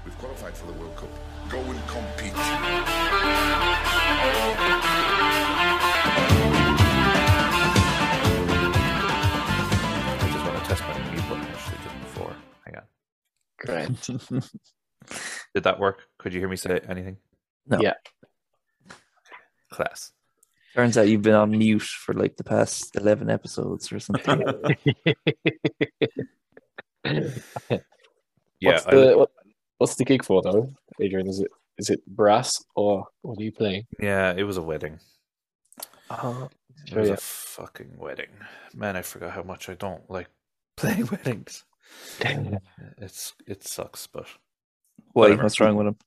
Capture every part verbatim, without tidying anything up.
We've qualified for the World Cup. Go and compete. I just want to test my mute button actually just before. Hang on. Great. Did that work? Could you hear me say anything? No. Yeah. Class. Turns out you've been on mute for like the past eleven episodes or something. Yeah. What's I, the what, what's the gig for though, Adrian? Is it is it brass or what are you playing? yeah, it was a wedding. Oh, It sure, was yeah. a fucking wedding. Man, I forgot how much I don't like playing weddings. It's it sucks, but Why? whatever. What's wrong with him?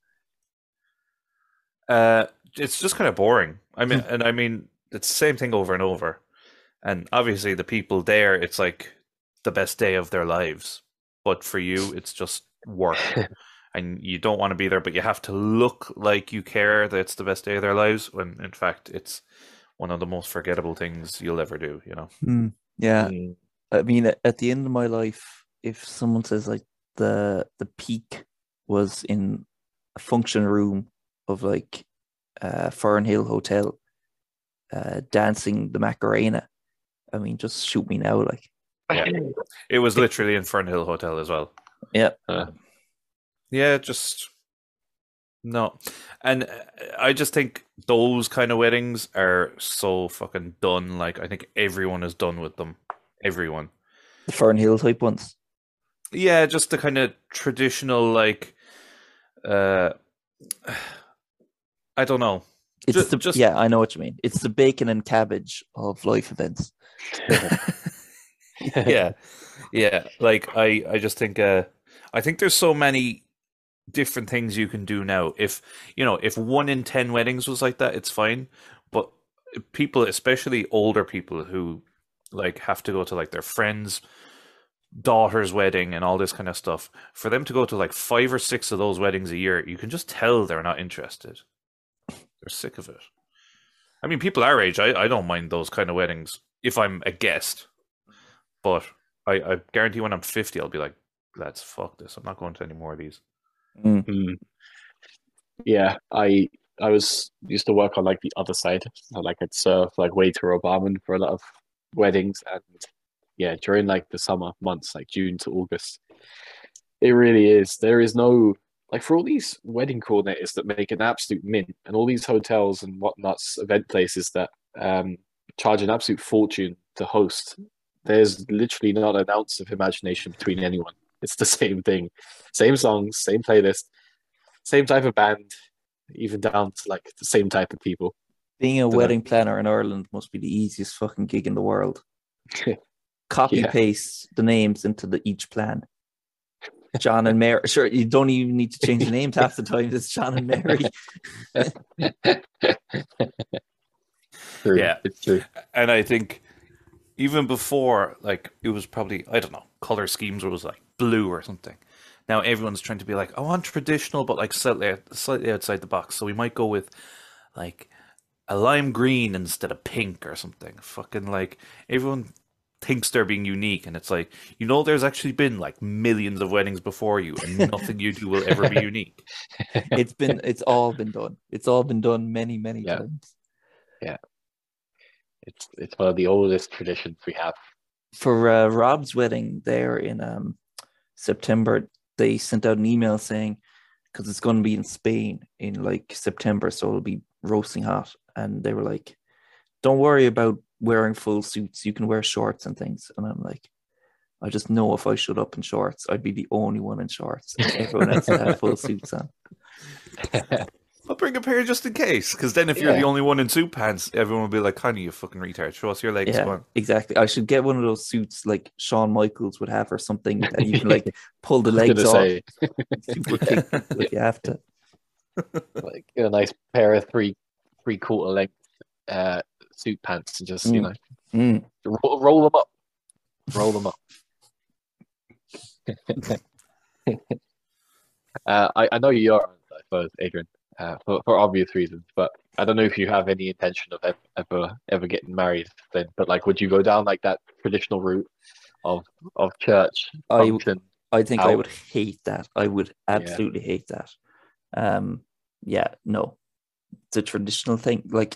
Uh, it's just kind of boring. I mean, and I mean, it's the same thing over and over. And obviously, the people there, it's like the best day of their lives. But for you, it's just work, and you don't want to be there. But you have to look like you care that it's the best day of their lives. When in fact, it's one of the most forgettable things you'll ever do. You know. Mm, yeah. Mm. I mean, at, at the end of my life, if someone says like the the peak was in a function room of like uh, Fernhill Hotel, uh, dancing the Macarena, I mean, just shoot me now, like. Yeah. It was literally in Fernhill Hotel as well. Yeah. Uh, Yeah, just no. And uh, I just think those kind of weddings are so fucking done. Like, I think everyone is done with them. Everyone. The Fernhill type ones. Yeah, just the kind of traditional, like, uh, I don't know. It's Ju- the just- yeah, I know what you mean. It's the bacon and cabbage of life events. yeah, yeah. Like, I, I just think, uh, I think there's so many different things you can do now. If you know, if one in ten weddings was like that, it's fine. But people, especially older people who like have to go to like their friends' daughter's wedding and all this kind of stuff, for them to go to like five or six of those weddings a year, you can just tell they're not interested. They're sick of it. I mean, people our age, I, I don't mind those kind of weddings if I'm a guest. But I, I guarantee when I'm fifty, I'll be like, lads, fuck this. I'm not going to any more of these. Mm. mm. Yeah, I I was used to work on like the other side. So, like I'd serve like waiter or barman for a lot of weddings, and yeah, during like the summer months, like June to August, it really is. There is no like for all these wedding coordinators that make an absolute mint, and all these hotels and whatnots, event places that um charge an absolute fortune to host. There's literally not an ounce of imagination between anyone. It's the same thing, same songs, same playlist, same type of band, even down to like the same type of people. Being a Dunno. wedding planner in Ireland must be the easiest fucking gig in the world. Copy Yeah. paste the names into the each plan. John and Mary. Sure, you don't even need to change the names half the time. It's John and Mary. True. Yeah. It's true. And I think even before, like, it was probably, I don't know, color schemes was like blue or something. Now everyone's trying to be like, I want traditional, but like slightly, slightly outside the box. So we might go with like a lime green instead of pink or something. Fucking like, everyone thinks they're being unique. And it's like, you know, there's actually been like millions of weddings before you and nothing you do will ever be unique. It's been, it's all been done. It's all been done many, many Yeah. times. It's it's one of the oldest traditions we have. For uh, Rob's wedding there in um, September, they sent out an email saying, because it's going to be in Spain in like September, so it'll be roasting hot. And they were like, don't worry about wearing full suits. You can wear shorts and things. And I'm like, I just know if I showed up in shorts, I'd be the only one in shorts. And everyone else would have full suits on. I'll bring a pair just in case. Because then if you're Yeah. the only one in suit pants, everyone will be like, Connie, you fucking retard. Show us your legs. Come Yeah, on. exactly. I should get one of those suits like Shawn Michaels would have or something that you can like pull the I was legs gonna off. say, Super kick if you have to. like a nice pair of three three quarter length uh, suit pants and just you Mm. know Mm. roll, roll them up, roll them up. uh, I I know you are, I suppose, Adrian, uh, for for obvious reasons, but I don't know if you have any intention of ever ever, ever getting married then. But like, would you go down like that traditional route of of church I function? I think I Out. would hate that. I would absolutely hate that. Um, yeah, no, the traditional thing, like,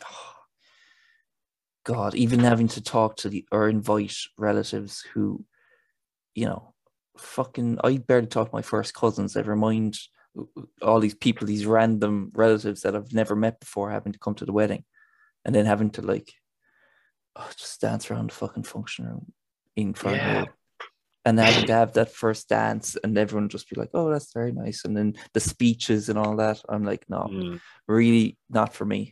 God, even having to talk to the or invite relatives who, you know, fucking, I barely talk to my first cousins. Never mind all these people, these random relatives that I've never met before, having to come to the wedding, and then having to like, oh, just dance around the fucking function room in front Yeah. of me. And having to have that first dance and everyone just be like, oh, that's very nice. And then the speeches and all that. I'm like, no, Mm. really not for me.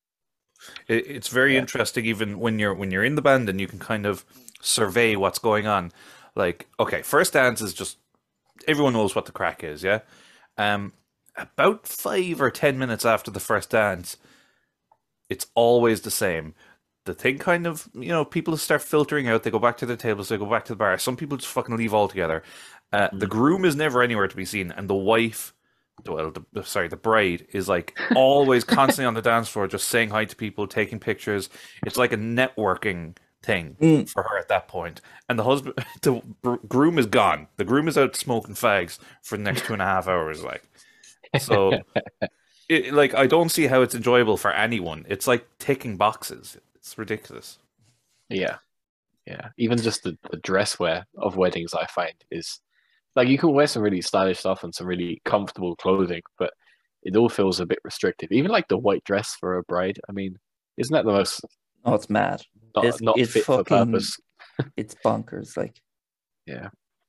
It, it's very Yeah. interesting, even when you're when you're in the band and you can kind of survey what's going on. Like, okay, first dance is just everyone knows what the crack is, yeah. Um, about five or ten minutes after the first dance, it's always the same. The thing kind of, you know, people start filtering out. They go back to their tables. They go back to the bar. Some people just fucking leave altogether. Uh, The groom is never anywhere to be seen, and the wife, well, the, sorry, the bride is like always constantly on the dance floor, just saying hi to people, taking pictures. It's like a networking thing Mm. for her at that point. And the husband, the br- groom is gone. The groom is out smoking fags for the next two and a half hours. Like, so, it, like, I don't see how it's enjoyable for anyone. It's like ticking boxes. It's ridiculous. Yeah, yeah. Even just the, the dress wear of weddings, I find is like you can wear some really stylish stuff and some really comfortable clothing, but it all feels a bit restrictive. Even like the white dress for a bride. I mean, isn't that the most Oh, it's mad. not, It's, not it's fit for fucking, purpose? it's bonkers. Like, Yeah.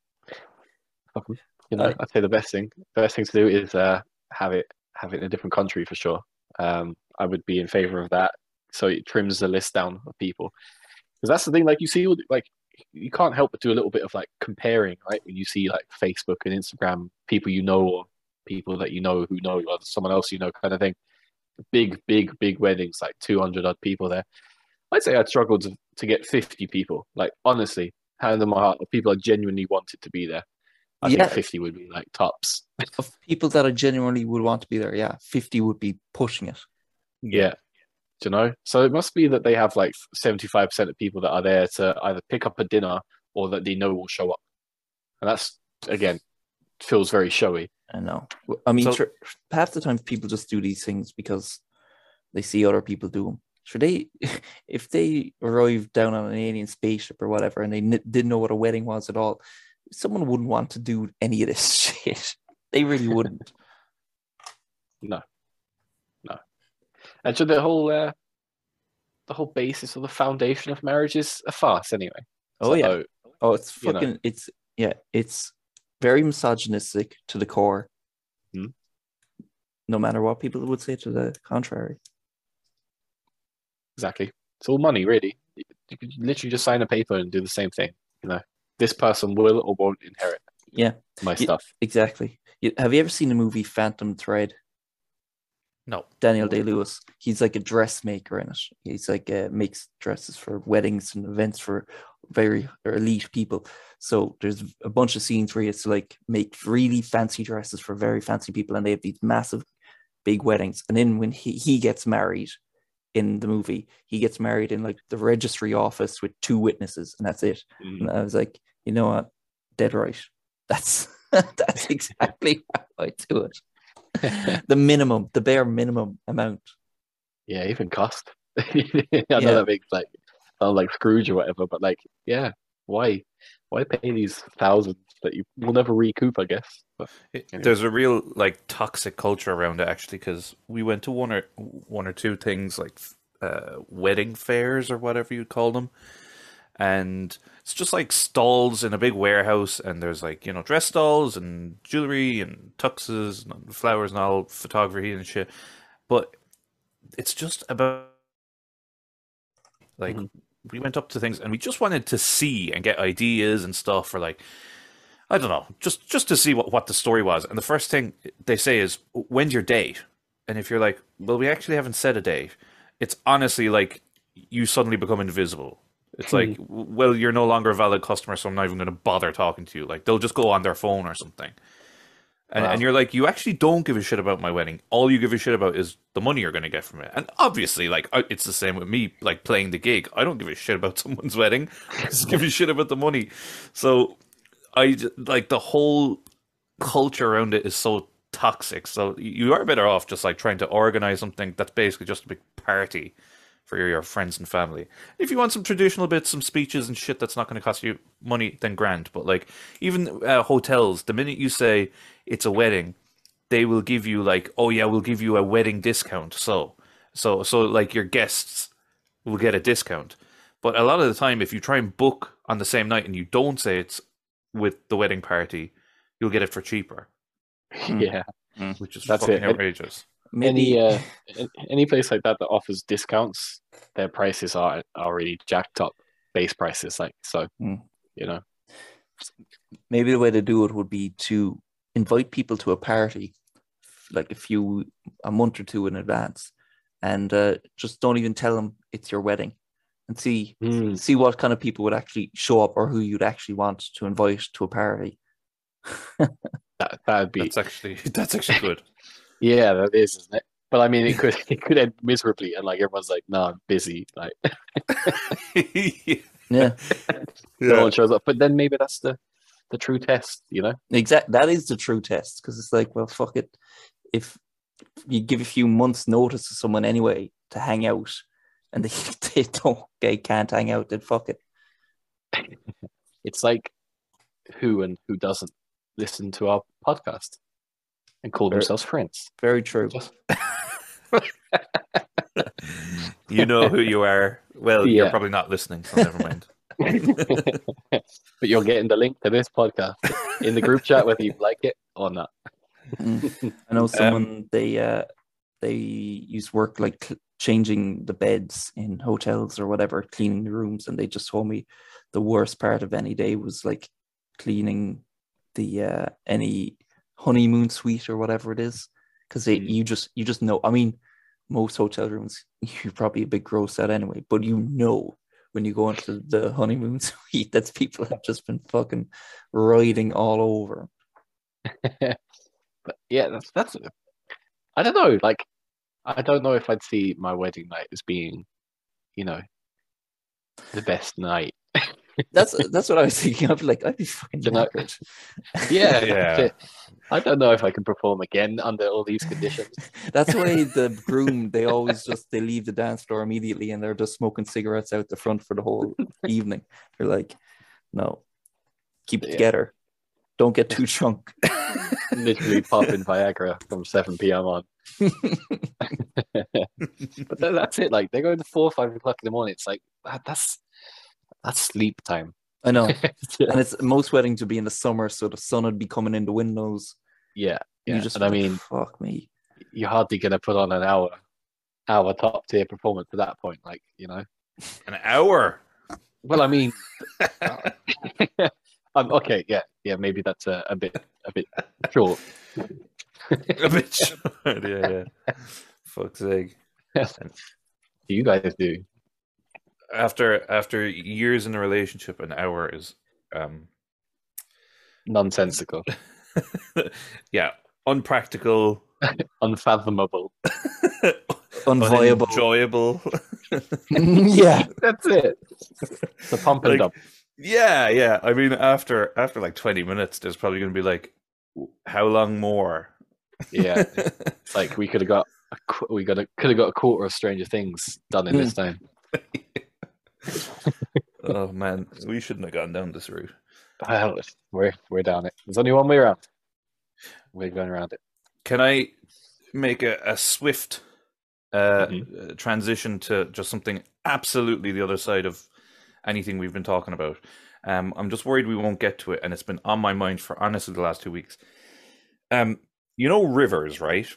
Fucking- You know, I- I'd say the best thing, the best thing to do is uh, have it have it in a different country for sure. Um, I would be in favor of that, so it trims the list down of people. Because that's the thing, like you see, all the- like you can't help but do a little bit of like comparing, right? When you see like Facebook and Instagram, people you know or people that you know who know or someone else you know, kind of thing. Big, big, big weddings, like two hundred odd people there. I'd say I'd struggle to, to get fifty people. Like honestly, hand on my heart, if people are genuinely wanted to be there, I Yeah. think fifty would be like tops. of people that I genuinely would want to be there, yeah, fifty would be pushing it. Yeah. Do you know? So it must be that they have like seventy-five percent of people that are there to either pick up a dinner or that they know will show up. And that's, again, feels very showy. I know. I mean, So- sure, half the time people just do these things because they see other people do them. Sure, they if they arrived down on an alien spaceship or whatever, and they n- didn't know what a wedding was at all, someone wouldn't want to do any of this shit. They really wouldn't. No. No. And so the whole uh, the whole basis or the foundation of marriage is a farce anyway. Oh So, yeah. Oh, it's you know. fucking. It's yeah. It's very misogynistic to the core. Hmm. No matter what people would say to the contrary. Exactly. It's all money, really. You could literally just sign a paper and do the same thing. You know, this person will or won't inherit Yeah, my You- stuff. exactly. You, have you ever seen the movie Phantom Thread? No. Daniel Day-Lewis. He's like a dressmaker in it. He's like uh, makes dresses for weddings and events for very elite people. So there's a bunch of scenes where he has to like make really fancy dresses for very fancy people, and they have these massive, big weddings. And then when he, he gets married in the movie, he gets married in like the registry office with two witnesses, and that's it. Mm. And I was like, you know what? Dead right. That's that's exactly how I do it. The minimum, the bare minimum amount. Yeah, even cost. I know Yeah. that makes like sound like Scrooge or whatever, but like, yeah, why, why pay these thousands that you will never recoup? I guess. But It- Anyway. There's a real like toxic culture around it actually, because we went to one or one or two things like uh, wedding fairs or whatever you call them, and it's just like stalls in a big warehouse, and there's like, you know, dress stalls and jewelry and tuxes and flowers and all photography and shit, but it's just about like Mhm. we went up to things and we just wanted to see and get ideas and stuff for like, I don't know, just just to see what, what the story was. And the first thing they say is, when's your date? And if you're like, well, we actually haven't set a date, it's honestly like you suddenly become invisible. It's like, well, you're no longer a valid customer, so I'm not even going to bother talking to you. Like, they'll just go on their phone or something. And, Wow. and you're like, you actually don't give a shit about my wedding. All you give a shit about is the money you're going to get from it. And obviously, like, I- it's the same with me, like, playing the gig. I don't give a shit about someone's wedding. I just give a shit about the money. So I j- like the whole culture around it is so toxic. So you are better off just like trying to organize something that's basically just a big party for your, your friends and family. If you want some traditional bits, some speeches and shit that's not going to cost you money, then grand. But like even uh, hotels, the minute you say it's a wedding, they will give you like, oh yeah, we'll give you a wedding discount. So so so like your guests will get a discount. But a lot of the time, if you try and book on the same night and you don't say it's with the wedding party, you'll get it for cheaper, Yeah, which is That's fucking it. outrageous. Maybe any uh, an- any place like that that offers discounts, their prices are are already jacked up, base prices. Like so, Mm. you know. maybe the way to do it would be to invite people to a party like a few a month or two in advance, and uh, just don't even tell them it's your wedding, and see Mm. see what kind of people would actually show up or who you'd actually want to invite to a party. That that'd be That's actually that's actually good. yeah, that is, isn't it? But I mean, it could it could end miserably, and like everyone's like, "No, I'm busy." Like Yeah, no one shows up. But then maybe that's the the true test, you know? exact. That is the true test, because it's like, well, fuck it. If you give a few months' notice to someone anyway to hang out, and they, they don't, they can't hang out, then fuck it. It's like who and who doesn't listen to our podcast and call Very- themselves friends. Very true. Just- You know who you are. Well, you're Yeah. probably not listening, so never mind. But you're getting the link to this podcast in the group chat, whether you like it or not. Mm. I know someone they uh they used to work like cl- changing the beds in hotels or whatever, cleaning the rooms, and they just told me the worst part of any day was like cleaning the uh any honeymoon suite or whatever it is, because Mm. you just you just know. I mean, most hotel rooms you're probably a bit grossed out anyway, but you know when you go into the honeymoon suite that people have just been fucking riding all over. But yeah, that's that's. I don't know. Like, I don't know if I'd see my wedding night as being, you know, the best night. That's that's what I was thinking of. Like, I'd be fucking You know- knackered. Yeah, Yeah. shit. I don't know if I can perform again under all these conditions. That's why the groom, they always just they leave the dance floor immediately and they're just smoking cigarettes out the front for the whole evening. They're like, no, keep it Yeah. together. Don't get too drunk. Literally popping Viagra from seven p.m. on. But then that's it. Like, they're going to four or five o'clock in the morning. It's like, that, that's that's sleep time. I know. And it's most weddings would be in the summer, so the sun would be coming in the windows. Yeah, yeah. You just and I feel like, mean, fuck me. you're hardly going to put on an hour, hour top tier performance at that point. Like, you know. An hour. Well, I mean, um, okay, yeah, yeah. Maybe that's a, a bit, a bit short. A bit short. Yeah, yeah. Fuck's sake. You guys do. After after years in a relationship, an hour is um Nonsensical, yeah, unpractical, unfathomable. Unviable. enjoyable. Yeah. That's it. The pump and Like, dump. Yeah, yeah. I mean, after after like twenty minutes, there's probably going to be like, how long more? Yeah, it's like we could have got, a, qu- we got a, could have got a quarter of Stranger Things done in this time. Oh man, we shouldn't have gone down this route. Well, we're we're down it. There's only one way around. We're going around it. Can I make a, a swift uh, Mhm. uh, transition to just something absolutely the other side of anything we've been talking about? Um, I'm just worried we won't get to it, and it's been on my mind for honestly the last two weeks. Um, you know rivers, right?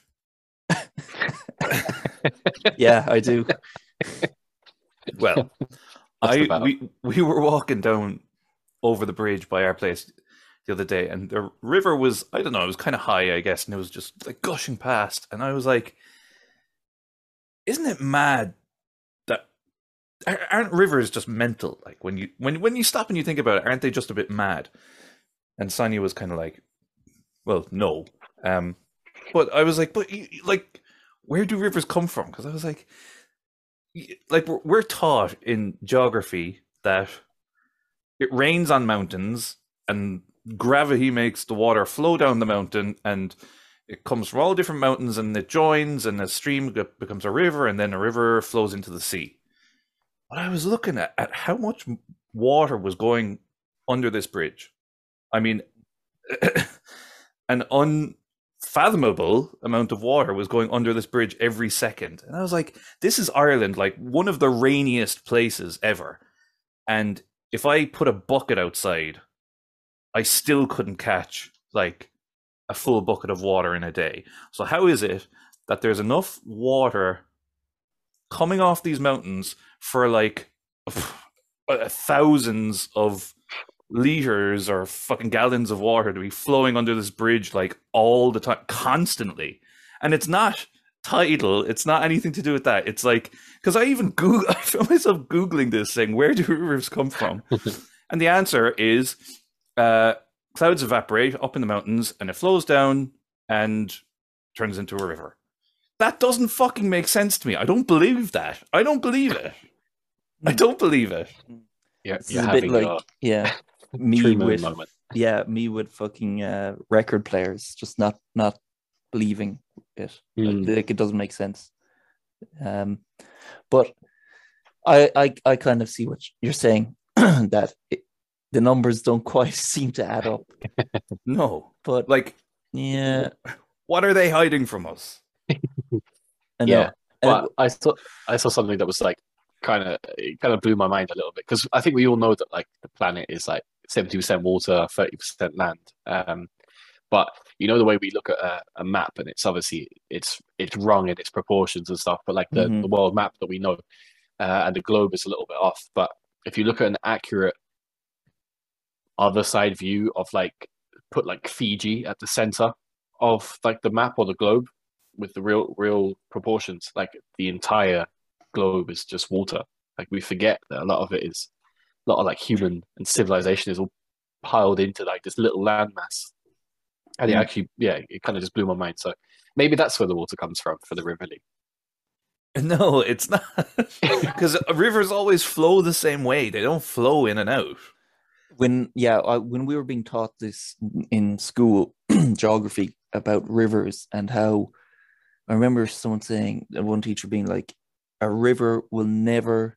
Yeah, I do. Well, What's I the battle? we we were walking down over the bridge by our place the other day, and the river was, I don't know, it was kind of high, I guess, and it was just like gushing past, and I was like, isn't it mad that ar- aren't rivers just mental? Like when you when when you stop and you think about it, aren't they just a bit mad? And Sonia was kind of like, well, no. Um, but I was like, but you- like, where do rivers come from? Because I was like, y- like we're, we're taught in geography that it rains on mountains and gravity makes the water flow down the mountain, and it comes from all different mountains, and it joins, and a stream becomes a river, and then a river flows into the sea. But I was looking at, at how much water was going under this bridge. I mean, an unfathomable amount of water was going under this bridge every second. And I was like, this is Ireland, like one of the rainiest places ever. And if I put a bucket outside, I still couldn't catch like a full bucket of water in a day. So how is it that there's enough water coming off these mountains for like thousands of liters or fucking gallons of water to be flowing under this bridge like all the time, constantly? And it's not tidal, it's not anything to do with that. It's like, because I even Google, I found myself Googling this thing, where do rivers come from? And the answer is uh, clouds evaporate up in the mountains and it flows down and turns into a river. That doesn't fucking make sense to me. I don't believe that. I don't believe it. I don't believe it. Yeah, This you're is a bit having like, your yeah, me true moon with moment. yeah, me with fucking uh, record players, just not not believing it. Hmm. Like, like, it doesn't make sense. Um, but I I I kind of see what you're saying that it, the numbers don't quite seem to add up. No. But Like, yeah, what are they hiding from us? I know. Yeah, And but I saw I saw something that was like kind of it kind of blew my mind a little bit, because I think we all know that like the planet is like seventy percent water, thirty percent land. Um, but you know the way we look at a, a map, and it's obviously it's it's wrong in its proportions and stuff. But like the, Mhm. the world map that we know, uh, and the globe is a little bit off. But if you look at an accurate other side view of like put like Fiji at the center of like the map or the globe with the real real proportions, like the entire globe is just water. Like we forget that a lot of it is a lot of like human and civilization is all piled into like this little landmass. And it Mm. actually, yeah, it kind of just blew my mind. So maybe that's where the water comes from for the River Lee. No, it's not. Because rivers always flow the same way. They don't flow in and out. when yeah, I, when we were being taught this in school, geography about rivers and how I remember someone saying, one teacher being like, a river will never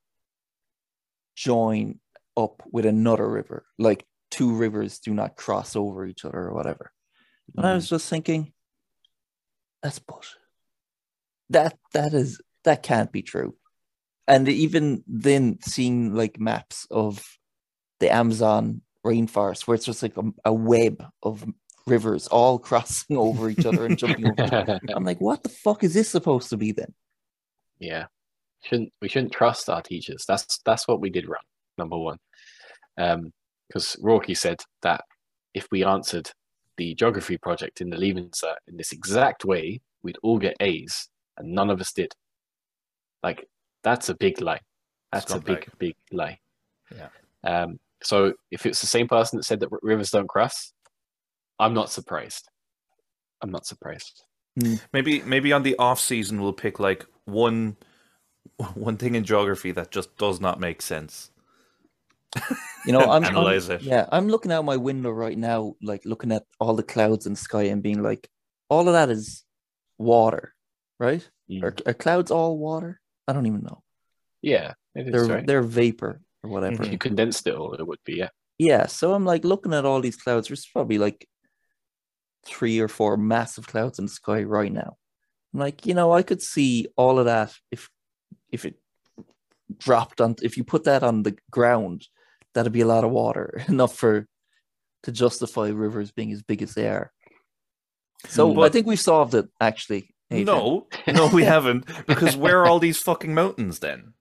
join up with another river. Like two rivers do not cross over each other or whatever. And I was just thinking, that's bullshit. That that is that can't be true. And even then, seeing like maps of the Amazon rainforest, where it's just like a, a web of rivers all crossing over each other and jumping over each other. I'm like, what the fuck is this supposed to be then? Yeah, shouldn't we shouldn't trust our teachers. That's that's what we did wrong. Number one, um, because Rourke said that if we answered the geography project in the Leaving Cert in this exact way, we'd all get A's, and none of us did. Like that's a big lie. That's a Scumbag. big big lie. Yeah. Um. So if it's the same person that said that rivers don't cross, I'm not surprised. I'm not surprised. Maybe maybe on the off season we'll pick like one one thing in geography that just does not make sense. You know, I'm, I'm Analyze it. yeah, I'm looking out my window right now, like looking at all the clouds in the sky and being like, all of that is water, right? Mm. Are, are clouds all water? I don't even know. Yeah, it is They're right. they're vapor or whatever. If you condensed it all, it would be, yeah. Yeah, so I'm like looking at all these clouds. There's probably like three or four massive clouds in the sky right now. I'm like, you know, I could see all of that if if it dropped on, if you put that on the ground, that'd be a lot of water, enough for to justify rivers being as big as they are. So But- I think we've solved it, actually. Adrian. No, no, we haven't. Because where are all these fucking mountains then?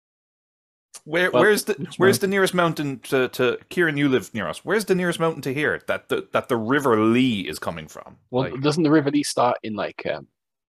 Where Well, where's the which where's the nearest mountain to, to Kieran? You live near us. Where's the nearest mountain to here that the that the River Lee is coming from? Well, Like, doesn't the River Lee start in like um,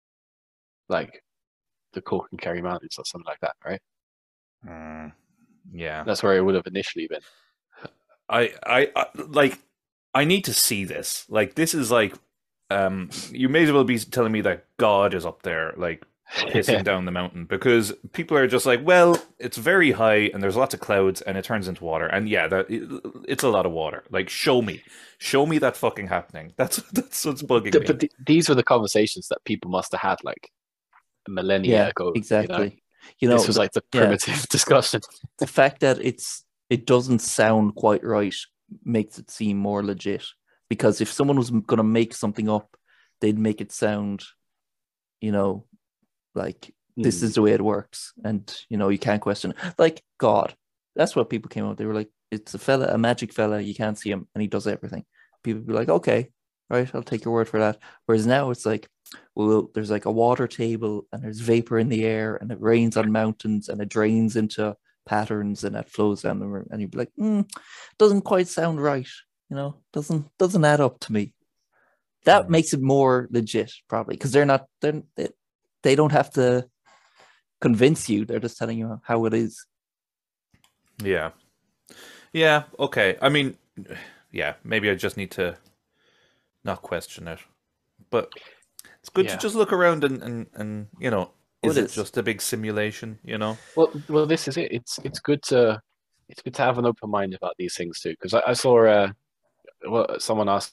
like the Cork and Kerry Mountains or something like that, right? mm, yeah, That's where it would have initially been. I, I I like I need to see this. Like this is like um you may as well be telling me that God is up there like pissing down the mountain, because people are just like, well, it's very high and there's lots of clouds and it turns into water. And yeah, that it's a lot of water. Like, show me, show me that fucking happening. That's that's what's bugging Th- me. But th- these were the conversations that people must have had like a millennia Yeah, ago. exactly. You know? You know, this was the- like the yeah. primitive discussion. the fact that it's it doesn't sound quite right makes it seem more legit. Because if someone was going to make something up, they'd make it sound, you know, like this Hmm. is the way it works, and you know you can't question it. Like God. That's what people came up. They were like, it's a fella, a magic fella. You can't see him, and he does everything. People be like, okay, right, I'll take your word for that. Whereas now it's like, well, there's like a water table, and there's vapor in the air, and it rains on mountains, and it drains into patterns, and that flows down the river. And you'd be like, mm, doesn't quite sound right. You know, doesn't doesn't add up to me. That Mhm. makes it more legit, probably, because they're not they're, they they don't have to convince you. They're just telling you how it is. Yeah. Yeah, okay. I mean, yeah, maybe I just need to not question it. But it's good Yeah. to just look around and, and, and you know, Oh, is it it is. just a big simulation, you know? Well, well, this is it. It's it's good to it's good to have an open mind about these things too. Because I, I saw uh, well, someone asking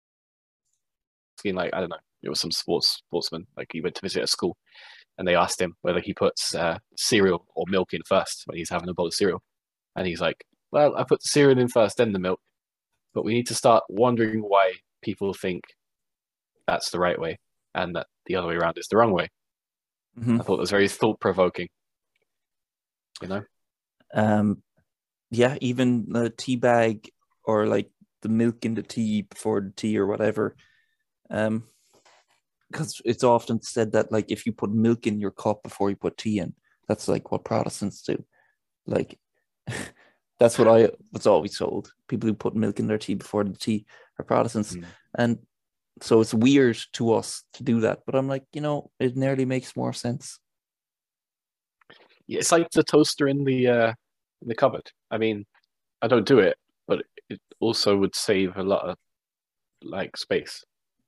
like I don't know, it was some sports sportsman like he went to visit a school, and they asked him whether he puts uh, cereal or milk in first when he's having a bowl of cereal, and he's like, "Well, I put the cereal in first, then the milk, but we need to start wondering why people think that's the right way and that the other way around is the wrong way." Mhm. I thought it was very thought provoking. You know. Um, yeah, even the tea bag or like the milk in the tea before the tea or whatever. Um, because it's often said that like if you put milk in your cup before you put tea in, that's like what Protestants do. Like that's what I was always told. People who put milk in their tea before the tea are Protestants. Mm. And so it's weird to us to do that. But I'm like, you know, it nearly makes more sense. Yeah, it's like the toaster in the uh, in the cupboard. I mean, I don't do it, but it also would save a lot of like space.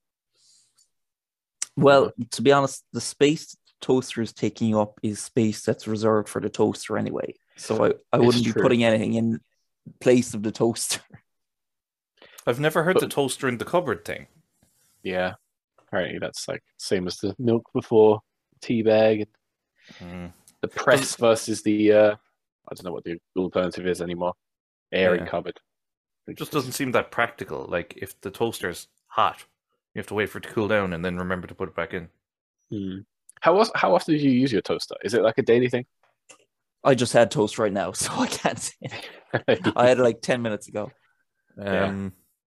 Well, to be honest, the space the toaster is taking up is space that's reserved for the toaster anyway. So I, I It's wouldn't be true. putting anything in place of the toaster. I've never heard But- the toaster in the cupboard thing. Yeah, apparently that's like same as the milk before tea bag. Mm. The press versus the uh, I don't know what the alternative is anymore. Airing Yeah. cupboard. It just doesn't seem that practical. Like, if the toaster's hot, you have to wait for it to cool down and then remember to put it back in. Hmm. How was how often do you use your toaster? Is it like a daily thing? I just had toast right now, so I can't say. I had it like ten minutes ago. Yeah. Um,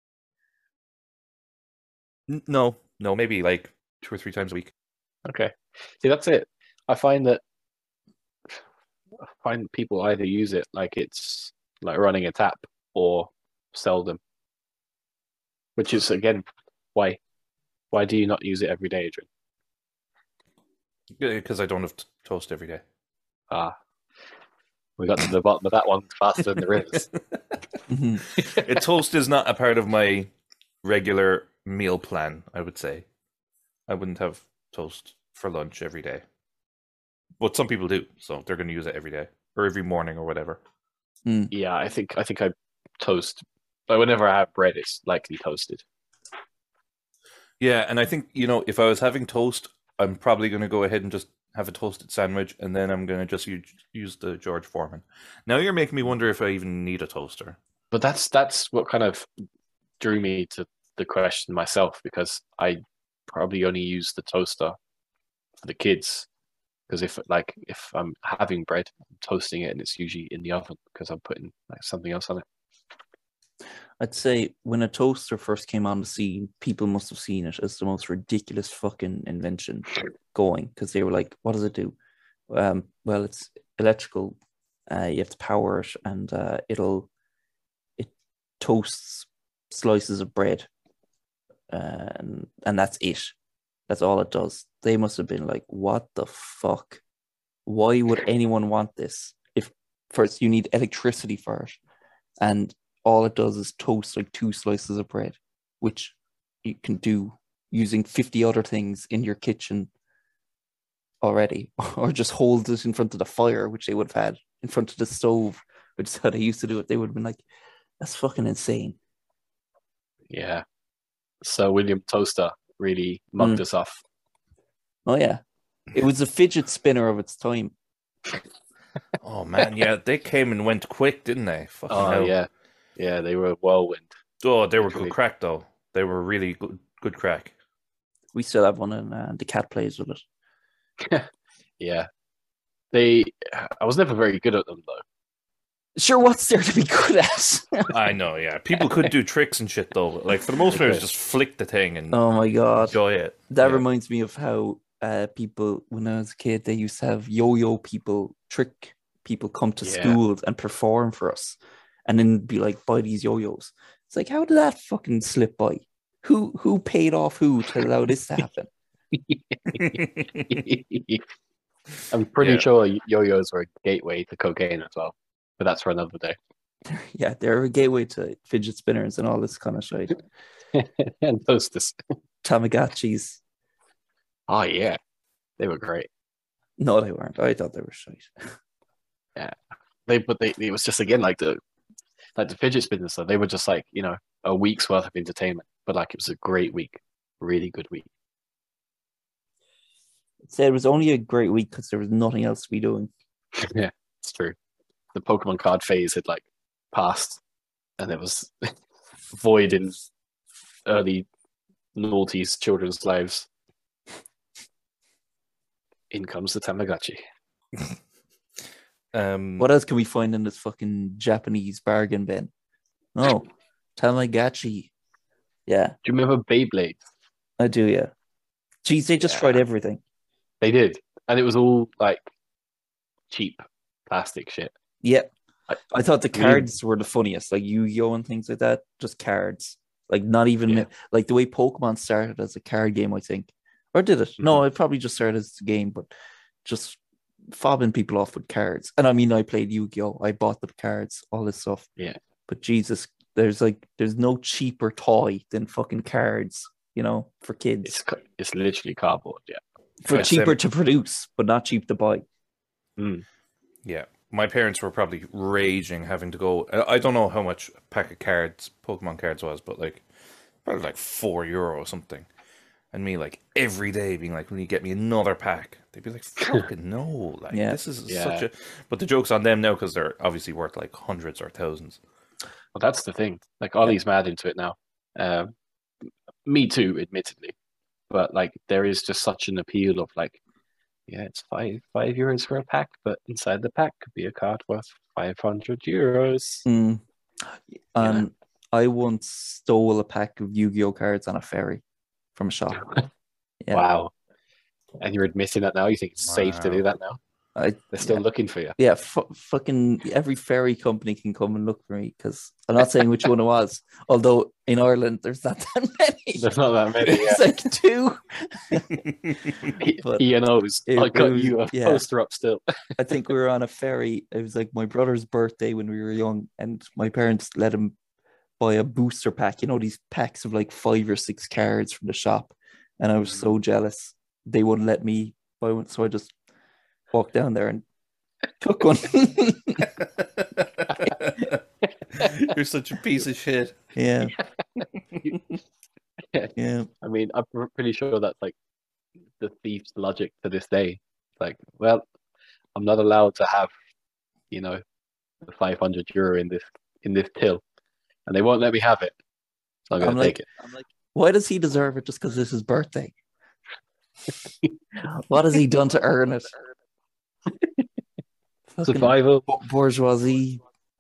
n- no, no, maybe like two or three times a week. Okay. See, that's it. I find that I find people either use it like it's like running a tap or seldom. Which is again why why do you not use it every day, Adrian? Because I don't have t- toast every day. Ah. We got to the bottom of that one faster than the rivers. Mhm. It, toast is not a part of my regular meal plan, I would say. I wouldn't have toast for lunch every day. But some people do, so they're going to use it every day or every morning or whatever. Yeah, I think I think I toast. But whenever I have bread, it's likely toasted. Yeah, and I think, you know, if I was having toast, I'm probably going to go ahead and just have a toasted sandwich, and then I'm going to just use, use the George Foreman. Now you're making me wonder if I even need a toaster. But that's that's what kind of drew me to the question myself, because I probably only use the toaster for the kids. Because if like if I'm having bread, I'm toasting it, and it's usually in the oven because I'm putting like something else on it. I'd say when a toaster first came on the scene, people must have seen it as the most ridiculous fucking invention going, because they were like, what does it do? Um, well, it's electrical. Uh, you have to power it, and uh, it'll it toasts slices of bread, uh, and and that's it. That's all it does. They must have been like, what the fuck? Why would anyone want this? If first you need electricity for it, and all it does is toast like two slices of bread, which you can do using fifty other things in your kitchen already, or just hold it in front of the fire, which they would have had in front of the stove, which is how they used to do it. They would have been like, "That's fucking insane." Yeah. Sir William Toaster really mugged Mm. us off. Oh yeah, it was a fidget spinner of its time. Oh man, yeah, they came and went quick, didn't they? Fucking Oh hell. yeah, yeah, they were a whirlwind. Oh, they were Literally. good crack though. They were really good, good crack. We still have one, and uh, the cat plays with it. Yeah, they. I was never very good at them though. Sure, what's there to be good at? I know, yeah. People could do tricks and shit though. Like for the most part, it was just flick the thing and Oh my god, enjoy it. that Yeah. reminds me of how uh, people, when I was a kid, they used to have yo-yo people, trick people come to Yeah. schools and perform for us, and then be like, buy these yo-yos. It's like, how did that fucking slip by? Who who paid off who to allow this to happen? I'm pretty Yeah. sure yo-yos were a gateway to cocaine as well, but that's for another day. Yeah, they're a gateway to fidget spinners and all this kind of shit. And Toasters. Tamagotchis. Oh yeah, they were great. No, they weren't. I thought they were shite. They but they it was just again like the like the fidget spinners. So they were just like you know a week's worth of entertainment, but like it was a great week, really good week. It said it was only a great week because there was nothing else to be doing. Yeah, it's true. The Pokemon card phase had like passed, and it was void in early noughties children's lives. In comes the Tamagotchi. Um, What else can we find in this fucking Japanese bargain bin? Oh, Tamagotchi. Yeah, Do you remember Beyblade? I do, yeah. Geez, they just Yeah. tried everything. They did, and it was all like cheap plastic shit. Yep. I- I thought the I mean- cards were the funniest, like Yu-Gi-Oh and things like that. Just cards, like not even Yeah. like the way Pokemon started as a card game. I think, or did it? No, Mm-hmm. it probably just started as a game, but just fobbing people off with cards. And I mean, I played Yu-Gi-Oh. I bought the cards, all this stuff. Yeah. But Jesus, there's like there's no cheaper toy than fucking cards. You know, for kids, It's ca- it's literally cardboard. Yeah, for Yeah, cheaper same. to produce, but not cheap to buy. yeah, my parents were probably raging having to go. I I don't know how much a pack of cards, Pokemon cards was, but like probably like four euro or something. And me like every day being like, "Will you get me another pack?" They'd be like, "Fucking no!" Like Yeah. this is Yeah. such a. But the joke's on them now because they're obviously worth like hundreds or thousands. well, that's the thing. Like Ollie's mad into it now. Um, me too, admittedly, but like there is just such an appeal of like, yeah, it's five five euros for a pack, but inside the pack could be a card worth five hundred euros. Mm. And I once stole a pack of Yu-Gi-Oh cards on a ferry from a shop. Yeah. Wow. And you're admitting that now? You think it's safe to do Wow. that now? I, They're still yeah, looking for you. yeah fu- fucking every ferry company can come and look for me because I'm not saying which one it was. Although in Ireland there's not that many. There's not that many. It's Yeah. like two. E- but E and O's. it- I got it was- you a yeah. poster up still. I think we were on a ferry. It was like my brother's birthday when we were young, and my parents let him buy a booster pack. You know, these packs of like five or six cards from the shop. And I was so jealous. They wouldn't let me buy one, so I just walked down there and took one. You're such a piece of shit. Yeah. Yeah. I mean, I'm pr- pretty sure that's like the thief's logic to this day. Like, well, I'm not allowed to have, you know, the five hundred euro in this in this till, and they won't let me have it. So I'm gonna I'm take like, it. I'm like, why does he deserve it just because it's his birthday? What has he done to earn it? Fucking Survival. bo- bourgeoisie.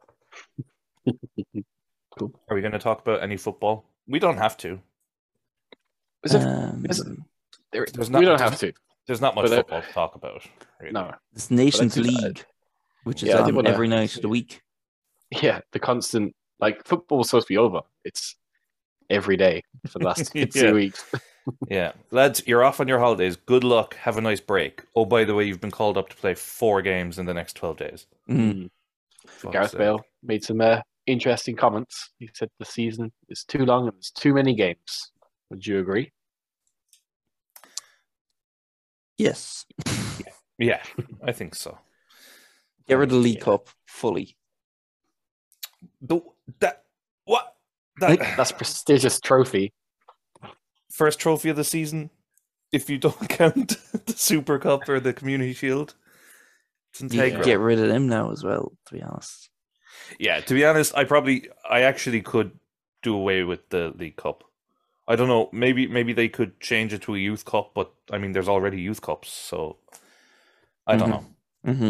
Are we going to talk about any football? We don't have to. Is it, Um, is there, there's we not- don't there's- have to. There's not much But, uh, football to talk about. really. No. this Nations But I did- League, which is Yeah, I did on wanna- every night of the week. Yeah, the constant like football's supposed to be over. It's every day for the last Yeah. two weeks. Yeah. Lads, you're off on your holidays. Good luck. Have a nice break. Oh, by the way, you've been called up to play four games in the next twelve days. Mm. Fuck's Gareth sake. Bale made some uh, interesting comments. He said the season is too long and there's too many games. Would you agree? Yes. Yeah, I think so. Get rid of the League Yeah. Cup fully. The, that what that Like- That's prestigious trophy. first trophy of the season, if you don't count the Super Cup or the Community Shield, it's You integral. could get rid of them now as well, to be honest. Yeah, to be honest, I probably, I actually could do away with the League Cup. I don't know. Maybe, maybe they could change it to a Youth Cup, but I mean, there's already Youth Cups, so I don't Mhm. know. hmm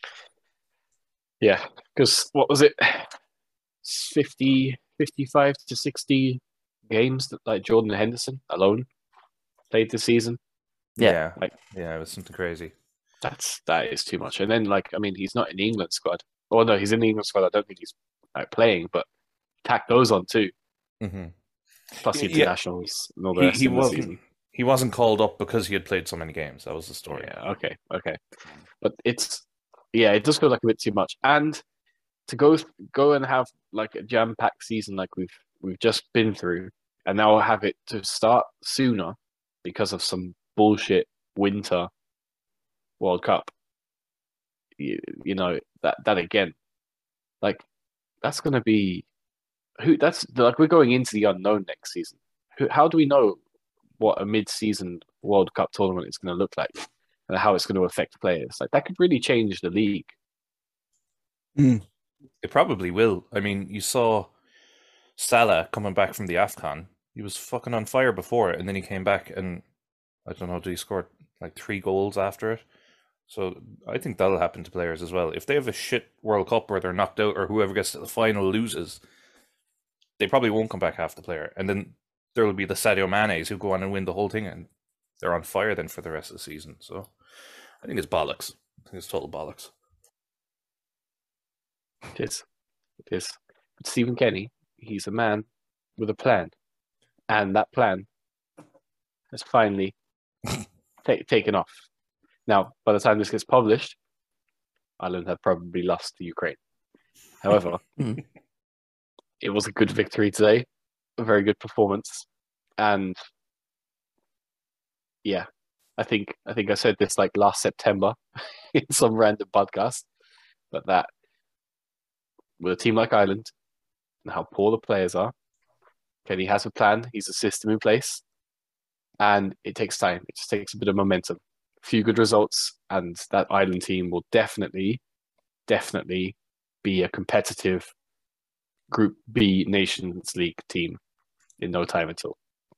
Yeah, because what was it? fifty, fifty-five to sixty games that like Jordan Henderson alone played this season. Yeah. Yeah, Like- yeah, it was something crazy. That's that is too much. And then like I mean, he's not in the England squad. Oh no, he's in the England squad. I don't think he's like playing, but tack those on too. hmm Plus Yeah, internationals and all the He, rest he in the wasn't. season. He wasn't called up because he had played so many games. That was the story. Yeah, okay, okay. But it's yeah, it does feel like a bit too much. And to go go and have like a jam packed season like we've we've just been through, and now have it to start sooner because of some bullshit winter World Cup. You, you know that that again, like that's gonna be who that's like we're going into the unknown next season. Who, how do we know what a mid-season World Cup tournament is going to look like and how it's going to affect players? Like that could really change the league. It probably will. I mean, you saw Salah coming back from the AFCON. He was fucking on fire before it, and then he came back and I don't know, did he score like three goals after it? So I think that'll happen to players as well. If they have a shit World Cup where they're knocked out or whoever gets to the final loses, they probably won't come back half the player. And then there will be the Sadio Manes who go on and win the whole thing and they're on fire then for the rest of the season. So I think it's bollocks. I think it's total bollocks. It is. It is. But Stephen Kenny, he's a man with a plan. And that plan has finally ta- taken off. Now, by the time this gets published, Ireland had probably lost to Ukraine. However, Mm. it was a good victory today, a very good performance. And yeah, I think I think I said this like last September in some random podcast, but that with a team like Ireland and how poor the players are, Kenny has a plan, he's a system in place, and it takes time. It just takes a bit of momentum, a few good results, and that Ireland team will definitely, definitely be a competitive Group B Nations League team in no time at all.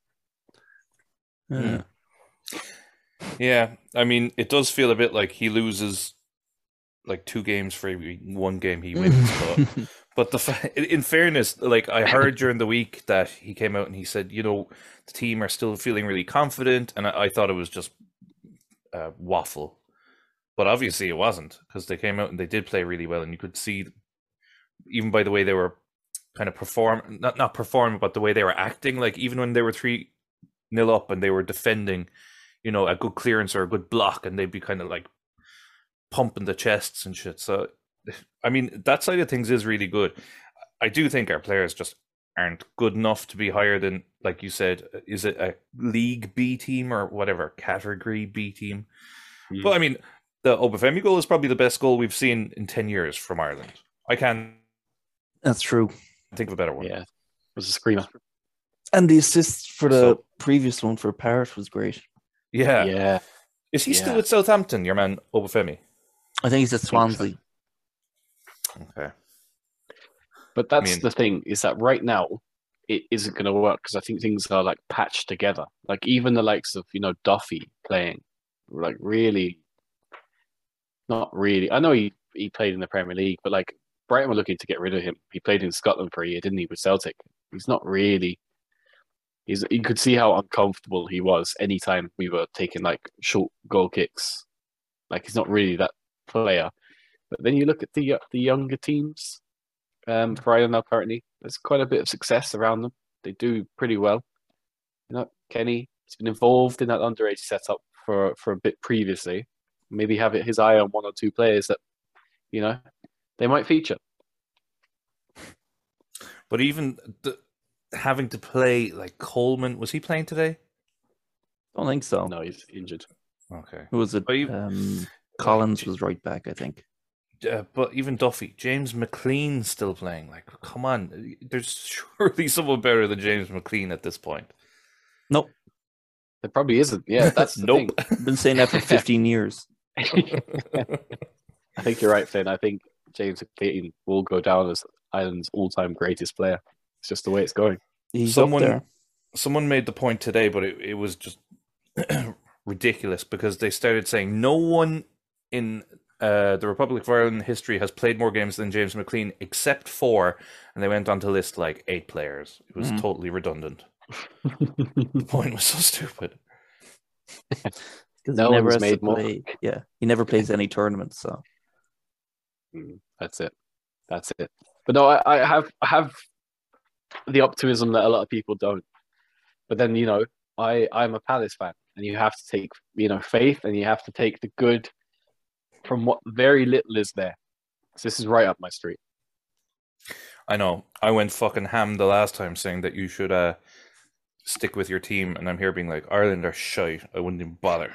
Yeah. Yeah, I mean, it does feel a bit like he loses like two games for every one game he wins. but, but the fa- in fairness, like I heard during the week that he came out and he said, you know, the team are still feeling really confident, and I, I thought it was just uh, waffle, but obviously it wasn't because they came out and they did play really well, and you could see even by the way they were kind of perform not not performing, but the way they were acting, like even when they were three nil up and they were defending, you know, a good clearance or a good block, and they'd be kind of like pumping the chests and shit. So, I mean, that side of things is really good. I do think our players just aren't good enough to be higher than, like you said, is it a League B team or whatever, category B team? Mm. But I mean, the Obafemi goal is probably the best goal we've seen in ten years from Ireland. I can't That's true. think of a better one. Yeah, it was a screamer. And the assist for the So- previous one for Parrott was great. Yeah. Yeah, Is he still Yeah. with Southampton, your man Obafemi? I think he's at Swansea. Okay. but that's mean- the thing is that right now it isn't going to work because I think things are like patched together. Like even the likes of you know Duffy playing, like really, not really. I know he he played in the Premier League, but like Brighton were looking to get rid of him. He played in Scotland for a year, didn't he, with Celtic? He's not really. He's you could see how uncomfortable he was anytime we were taking like short goal kicks. Like he's not really that player. But then you look at the the younger teams. Um, for Ireland now currently, there's quite a bit of success around them. They do pretty well. You know, Kenny has been involved in that underage setup for for a bit previously. Maybe have it, his eye on one or two players that, you know, they might feature. But even the, having to play like Coleman, was he playing today? Don't think so. No, he's injured. Okay. Who was it? But you- Um, Collins was right back, I think. Uh, but even Duffy, James McLean's still playing. Like, come on, there's surely someone better than James McLean at this point. Nope. There probably isn't. Yeah, that's the nope. thing. I've been saying that for fifteen years. I think you're right, Finn. I think James McLean will go down as Ireland's all-time greatest player. It's just the way it's going. He's someone, up there. Someone made the point today, but it, it was just ridiculous because they started saying no one in uh, the Republic of Ireland history has played more games than James McLean except four, and they went on to list like eight players. It was Mhm. totally redundant. The point was so stupid. Because No he never one's has to made more. play. Yeah, he never plays any tournaments. So Mm, That's it. That's it. But no, I, I have I have the optimism that a lot of people don't. But then, you know, I, I'm a Palace fan, and you have to take, you know, faith, and you have to take the good from what very little is there. So this is right up my street. I know. I went fucking ham the last time saying that you should uh, stick with your team, and I'm here being like, Ireland are shite. I wouldn't even bother.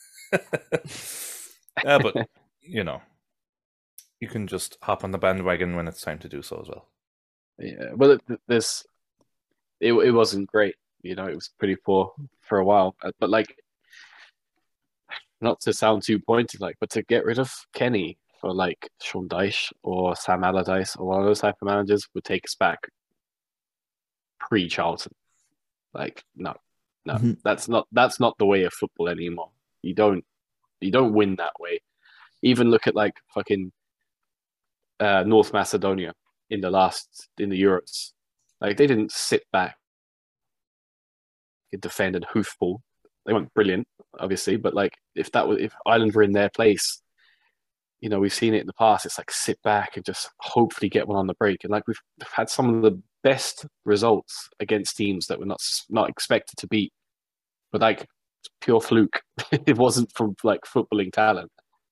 Yeah, but, you know, you can just hop on the bandwagon when it's time to do so as well. Yeah, well, it, this it it wasn't great. You know, it was pretty poor for a while. Uh, But like, not to sound too pointed, like, but to get rid of Kenny for like Sean Dyche or Sam Allardyce or one of those type of managers would take us back pre Charlton. Like, no, no, Mhm. that's not that's not the way of football anymore. You don't you don't win that way. Even look at like fucking uh, North Macedonia in the last in the Euros. Like, they didn't sit back and defend and hoofball. They weren't brilliant, obviously, but like if that was if Ireland were in their place, you know, we've seen it in the past. It's like sit back and just hopefully get one on the break. And like we've had some of the best results against teams that were not not expected to beat, but like it's pure fluke. It wasn't from like footballing talent.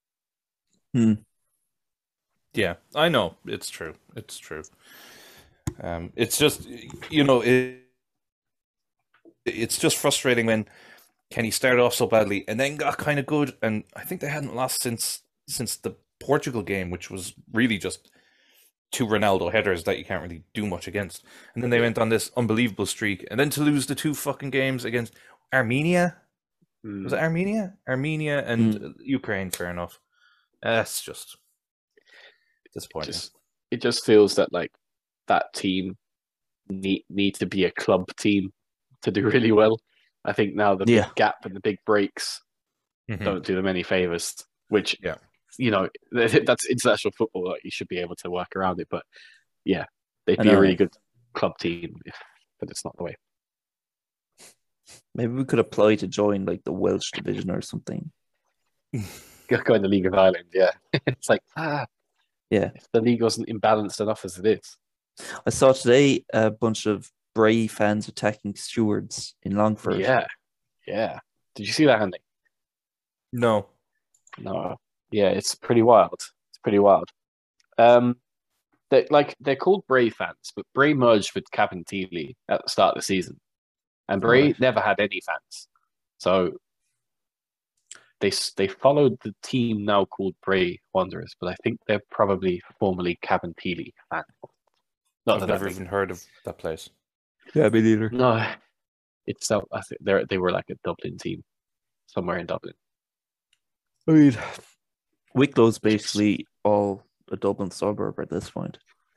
Yeah, I know. It's true. It's true. Um, it's just, you know, it, it's just frustrating when Kenny started off so badly and then got kind of good. And I think they hadn't lost since since the Portugal game, which was really just two Ronaldo headers that you can't really do much against. And then they went on this unbelievable streak. And then to lose the two fucking games against Armenia. Mm. Was it Armenia? Armenia and Ukraine, fair enough. That's just It disappointing. just it just feels that like that team need need to be a club team to do really well. I think now the Yeah. big gap and the big breaks Mhm. don't do them any favors. Which, Yeah. you know, that's international football. Like, you should be able to work around it. But yeah, they'd I be a know. really good club team, if, but it's not the way. maybe we could apply to join like the Welsh division or something. Go in the League of Ireland. Yeah, it's like ah, Yeah. if the league wasn't imbalanced enough as it is. I saw today a bunch of Bray fans attacking stewards in Longford. Yeah, yeah. Did you see that, Andy? No. No. Yeah, it's pretty wild. It's pretty wild. Um, they like they're called Bray fans, but Bray merged with Cabinteely at the start of the season, and Bray Right. never had any fans. So they they followed the team now called Bray Wanderers, but I think they're probably formerly Cabinteely fans. Not I've that never that even heard of that place. Yeah, me neither. no, it's uh, I think they they were like a Dublin team, somewhere in Dublin. I mean, Wicklow's basically all a Dublin suburb at this point.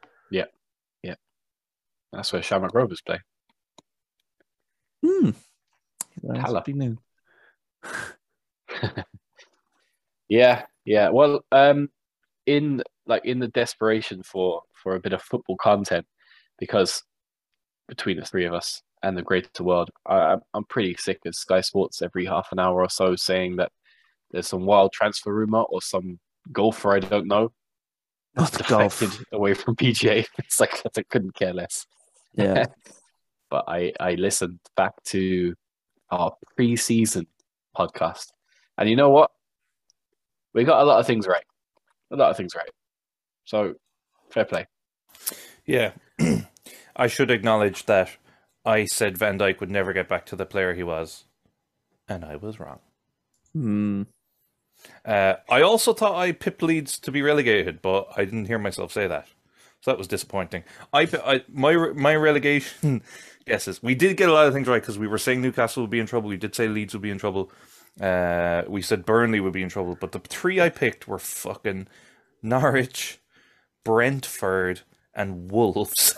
That's where Shamrock Rovers play. Hmm. That's Calla. something new. Yeah, yeah. Well, um, in like in the desperation for for a bit of football content, because between the three of us and the greater world, I, I'm- I'm pretty sick of Sky Sports every half an hour or so saying that there's some wild transfer rumor or some golfer I don't know Not the golf. defected away from P G A. It's like I couldn't care less. Yeah. But I I listened back to our pre-season podcast, and you know what? We got a lot of things right. A lot of things right. So, fair play. Yeah. I should acknowledge that I said Van Dijk would never get back to the player he was, and I was wrong. Hmm. Uh, I also thought I pipped Leeds to be relegated, but I didn't hear myself say that, so that was disappointing. I, I my my relegation guesses. We did get a lot of things right because we were saying Newcastle would be in trouble. We did say Leeds would be in trouble. Uh, we said Burnley would be in trouble, but the three I picked were fucking Norwich, Brentford, and Wolves.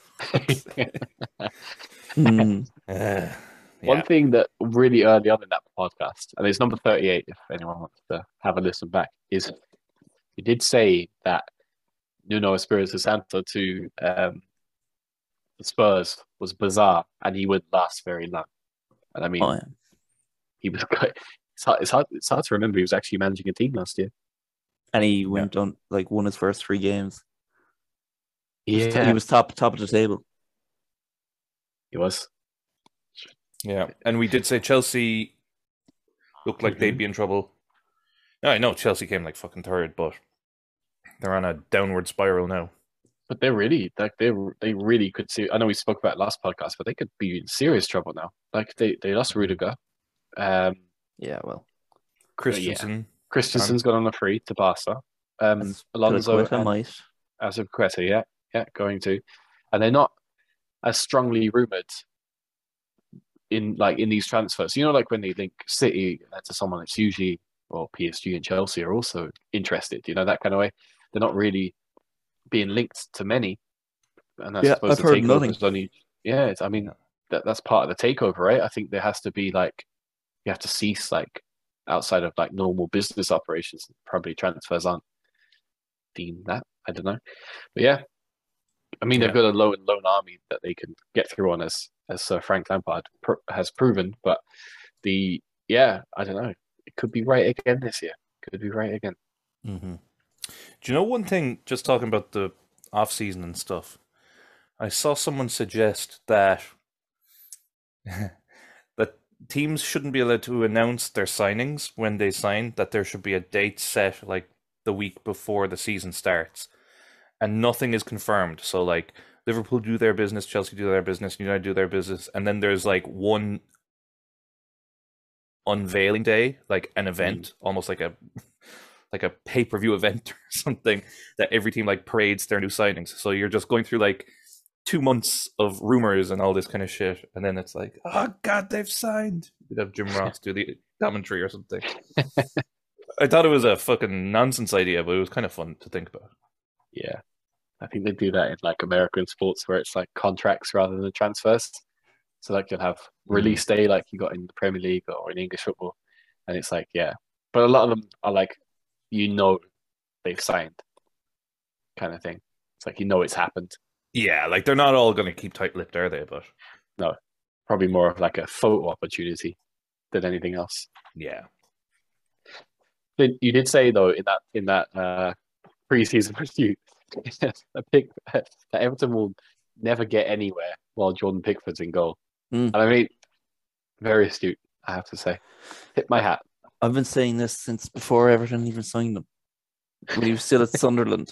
Mm. Uh, One yeah. thing that really early on in that podcast, and it's number thirty-eight if anyone wants to have a listen back, is you did say that Nuno Espirito Santo to um, the Spurs was bizarre and he wouldn't last very long. And I mean, Oh, yeah. he was quite, it's hard, it's hard, it's hard to remember he was actually managing a team last year. And he went on like won his first three games. He was, Yeah, he was top top of the table. he was. Yeah, and we did say Chelsea looked like they'd be in trouble. No, I know Chelsea came like fucking third, but they're on a downward spiral now. But they're really like they they really could see. I know we spoke about it last podcast, but they could be in serious trouble now. Like they they lost Rudiger. Um, Yeah, well, Christensen, Christensen's gone on a free to Barca. Um, as Alonso Piliqueta and might. Azpilicueta, yeah, yeah, going to, and they're not as strongly rumored in like in these transfers. You know, like when they link City to someone, it's usually well P S G and Chelsea are also interested. You know, that kind of way. They're not really being linked to many, and I Yeah, suppose I've the heard takeover nothing. is only. Yeah, it's, I mean that that's part of the takeover, right? I think there has to be like you have to cease like outside of like normal business operations. Probably transfers aren't deemed that. I don't know, but yeah, I mean Yeah. they've got a loan loan army that they can get through on as as Sir Frank Lampard pr- has proven. But the yeah, I don't know. It could be right again this year. Could be right again. Mm-hmm. Do you know one thing? Just talking about the off season and stuff, I saw someone suggest that that teams shouldn't be allowed to announce their signings when they sign. That there should be a date set, like the week before the season starts, and nothing is confirmed. So, like Liverpool do their business, Chelsea do their business, United do their business, and then there's like one unveiling day, like an event, almost like a like a pay per view event or something that every team like parades their new signings. So you're just going through like two months of rumors and all this kind of shit, and then it's like, oh god, they've signed. You'd have Jim Ross do the commentary or something. I thought it was a fucking nonsense idea, but it was kind of fun to think about. Yeah, I think they do that in like American sports where it's like contracts rather than transfers. So like you'll have release day like you got in the Premier League or in English football, and it's like yeah, but a lot of them are like you know they've signed kind of thing. It's like you know it's happened. Yeah, like they're not all going to keep tight-lipped, are they? But no, probably more of like a photo opportunity than anything else. Yeah. But you did say though in that in that uh, preseason review, I pick that Everton will never get anywhere while Jordan Pickford's in goal. Mm. And I mean, very astute, I have to say. Tip my hat. I've been saying this since before Everton even signed him. When he was still at Sunderland.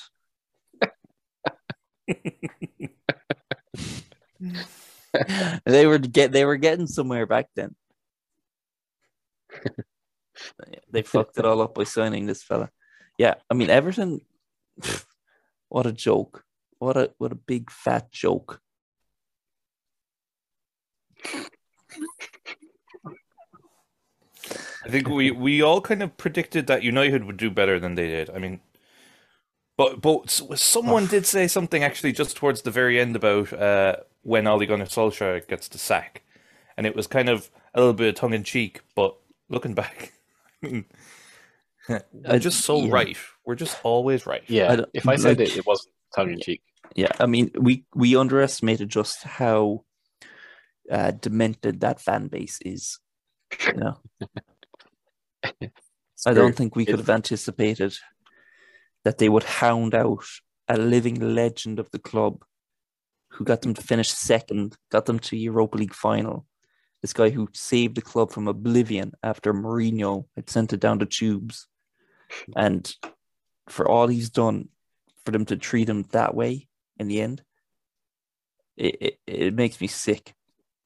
they were get they were getting somewhere back then. They fucked it all up by signing this fella. Yeah, I mean Everton. What a joke! What a what a big fat joke. I think we, we all kind of predicted that United would do better than they did. I mean, but but someone did say something actually just towards the very end about uh, when Ole Gunnar Solskjaer gets the sack, and it was kind of a little bit of tongue in cheek. But looking back, I mean, we're just so yeah. right. We're just always right. Yeah, I if I said like, it, it wasn't tongue in cheek. Yeah, I mean, we we underestimated just how uh, demented that fan base is. You know. I don't think we could have anticipated that they would hound out a living legend of the club who got them to finish second, got them to Europa League final. This guy who saved the club from oblivion after Mourinho had sent it down the tubes. And for all he's done, for them to treat him that way in the end, it, it, it makes me sick.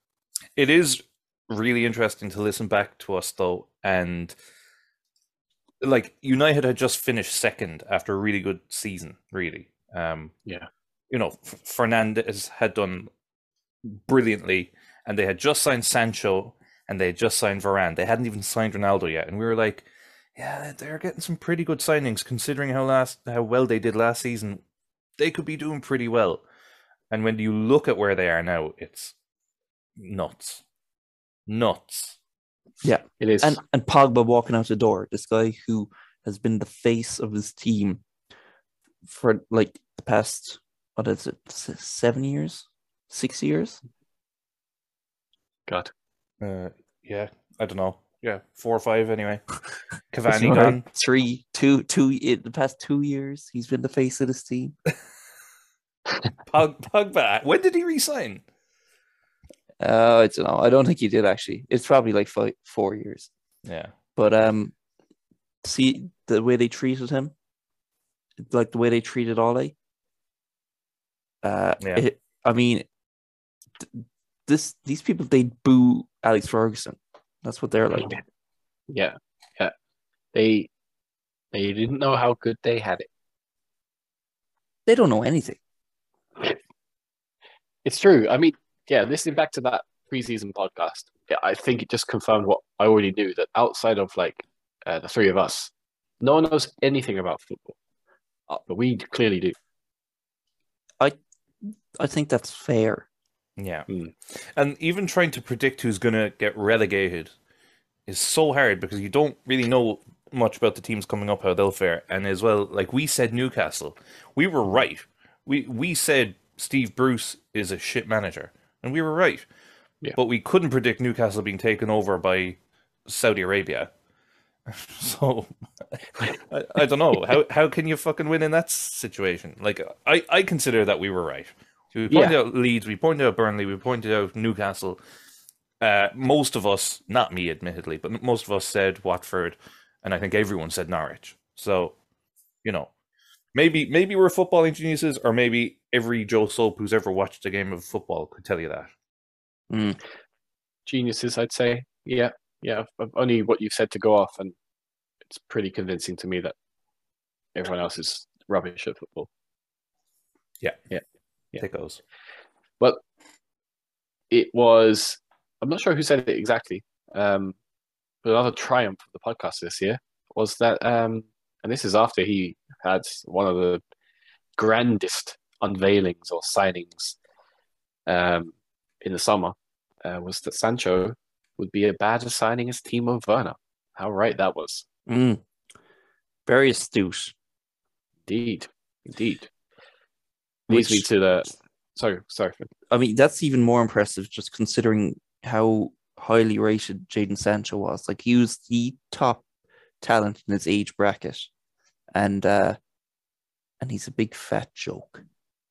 It is really interesting to listen back to us, though, and like United had just finished second after a really good season, really. Um, Yeah. You know, F- Fernandez had done brilliantly, and they had just signed Sancho, and they had just signed Varane. They hadn't even signed Ronaldo yet, and we were like, yeah, they're getting some pretty good signings considering how last how well they did last season. They could be doing pretty well. And when you look at where they are now, it's nuts. Nuts. Yeah. It is. And and Pogba walking out the door, this guy who has been the face of his team for like the past, what is it, s- seven years, six years? God. Uh, yeah, I don't know. Yeah, four or five anyway. That's Cavani right. gone. Three, two, two. In the past two years, he's been the face of this team. Pog, Pogba. When did he resign? Uh, I don't know. I don't think he did actually. It's probably like five, four years. Yeah. But um, see the way they treated him, like the way they treated Ole. Uh, Yeah. it, I mean, th- this these people they boo Alex Ferguson. That's what they're like. Yeah. Yeah. They they didn't know how good they had it. They don't know anything. It's true. I mean, yeah, listening back to that preseason podcast, yeah, I think it just confirmed what I already knew, that outside of like uh, the three of us, no one knows anything about football. Uh, But we clearly do. I think that's fair. Yeah. Mm. And even trying to predict who's going to get relegated is so hard because you don't really know much about the teams coming up, how they'll fare. And as well, like we said, Newcastle, we were right. We we said Steve Bruce is a shit manager, and we were right. Yeah. But we couldn't predict Newcastle being taken over by Saudi Arabia. So I, I don't know. How how can you fucking win in that situation? Like I, I consider that we were right. So we pointed Yeah. out Leeds, we pointed out Burnley, we pointed out Newcastle. Uh, most of us, not me admittedly, but most of us said Watford, and I think everyone said Norwich. So, you know, maybe maybe we're footballing geniuses, or maybe every Joe Soap who's ever watched a game of football could tell you that. Mm. Geniuses, I'd say. Yeah. Yeah. Of only what you've said to go off, and it's pretty convincing to me that everyone else is rubbish at football. Yeah. Yeah. Yeah. Take those. Well, it was, I'm not sure who said it exactly, um, but another triumph of the podcast this year was that, um, and this is after he had one of the grandest unveilings or signings um, in the summer, uh, was that Sancho would be a better signing as Timo Werner. How right that was. Mm. Very astute. Indeed. Indeed. Leads me Which, to the, sorry, sorry. I mean, that's even more impressive just considering how highly rated Jadon Sancho was. Like he was the top talent in his age bracket. And uh and he's a big fat joke.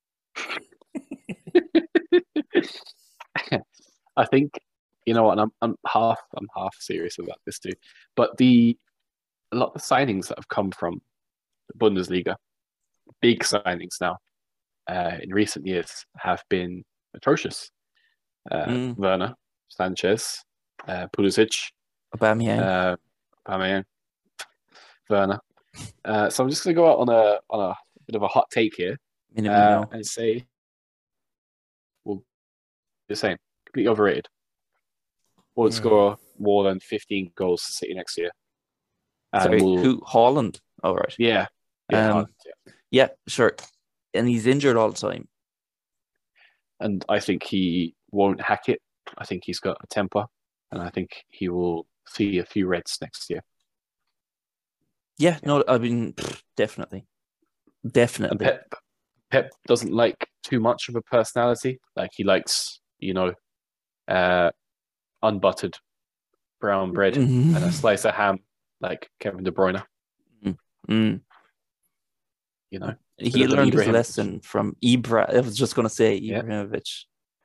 I think, you know what, I'm I'm half I'm half serious about this too. But the a lot of the signings that have come from the Bundesliga, big signings now, uh, in recent years have been atrocious. Uh, Mm. Werner, Sanchez, uh, Pulisic, Aubameyang. uh, Aubameyang, Werner. Uh, so I'm just going to go out on a on a bit of a hot take here Minamino. uh, and say, well, the same, completely overrated. Will Mm. score more than fifteen goals to City next year. And Sorry, will, who? Holland. All right. Yeah. Yeah, Um, Haaland, yeah. Yeah, sure. And he's injured all the time. And I think he won't hack it. I think he's got a temper, and I think he will see a few reds next year. Yeah, no, I mean, pfft, definitely. And Definitely. Pep, Pep doesn't like too much of a personality. Like he likes, you know, uh, unbuttered brown bread Mhm. and a slice of ham, like Kevin De Bruyne. Mm. You know, He Bit of an learned his Ibrahimovic. lesson from Ibra. I was just going to say Yeah. Ibrahimovic.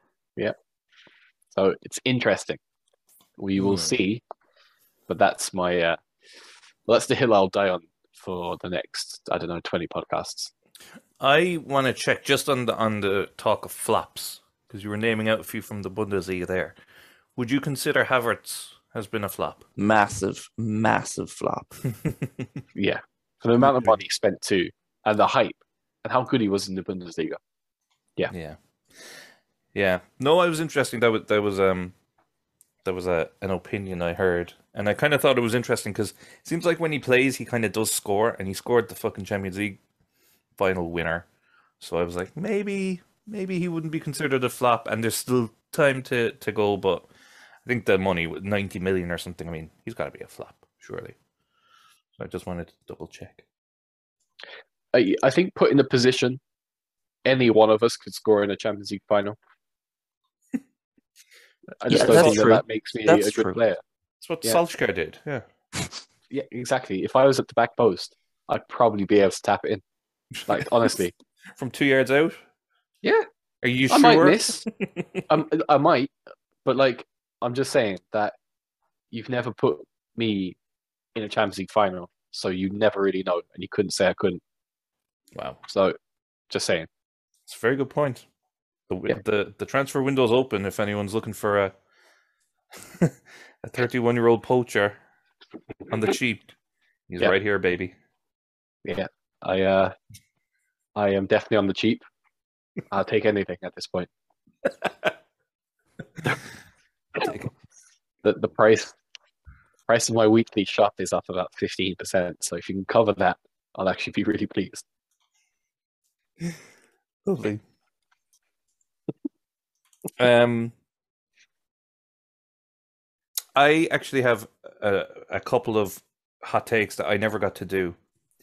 so it's interesting. We will Hmm. see, but that's my uh, well, that's the hill I'll die on for the next, I don't know, twenty podcasts. I want to check just on the on the talk of flops because you were naming out a few from the Bundesliga there. Would you consider Havertz has been a flop. Massive, massive flop. Yeah, for the amount of money spent too, and the hype, and how good he was in the Bundesliga. Yeah, yeah, yeah. No, it was interesting. That was that was um that was a an opinion I heard, and I kind of thought it was interesting because it seems like when he plays, he kind of does score, and he scored the fucking Champions League final winner. So I was like, maybe maybe he wouldn't be considered a flop, and there's still time to to go, but. I think the money, ninety million or something, I mean, he's got to be a flop, surely. So I just wanted to double check. I, I think put in a position, any one of us could score in a Champions League final. I just Yeah, don't that's think that, true. that makes me That's a good true. player. That's what Yeah. Solskjaer did, yeah. Yeah, exactly. If I was at the back post, I'd probably be able to tap it in. Like, honestly. From two yards out? Yeah, Are you I sure? might miss. I'm, I might, but like, I'm just saying that you've never put me in a Champions League final, so you never really know, and you couldn't say I couldn't. Wow. So, just saying. It's a very good point. The, Yeah. the the transfer window's open if anyone's looking for a a thirty-one-year-old poacher on the cheap. He's Yeah. right here, baby. Yeah, I uh, I am definitely on the cheap. I'll take anything at this point. Take it. The the price price of my weekly shop is up about fifteen percent. So if you can cover that, I'll actually be really pleased. Lovely. um, I actually have a, a couple of hot takes that I never got to do.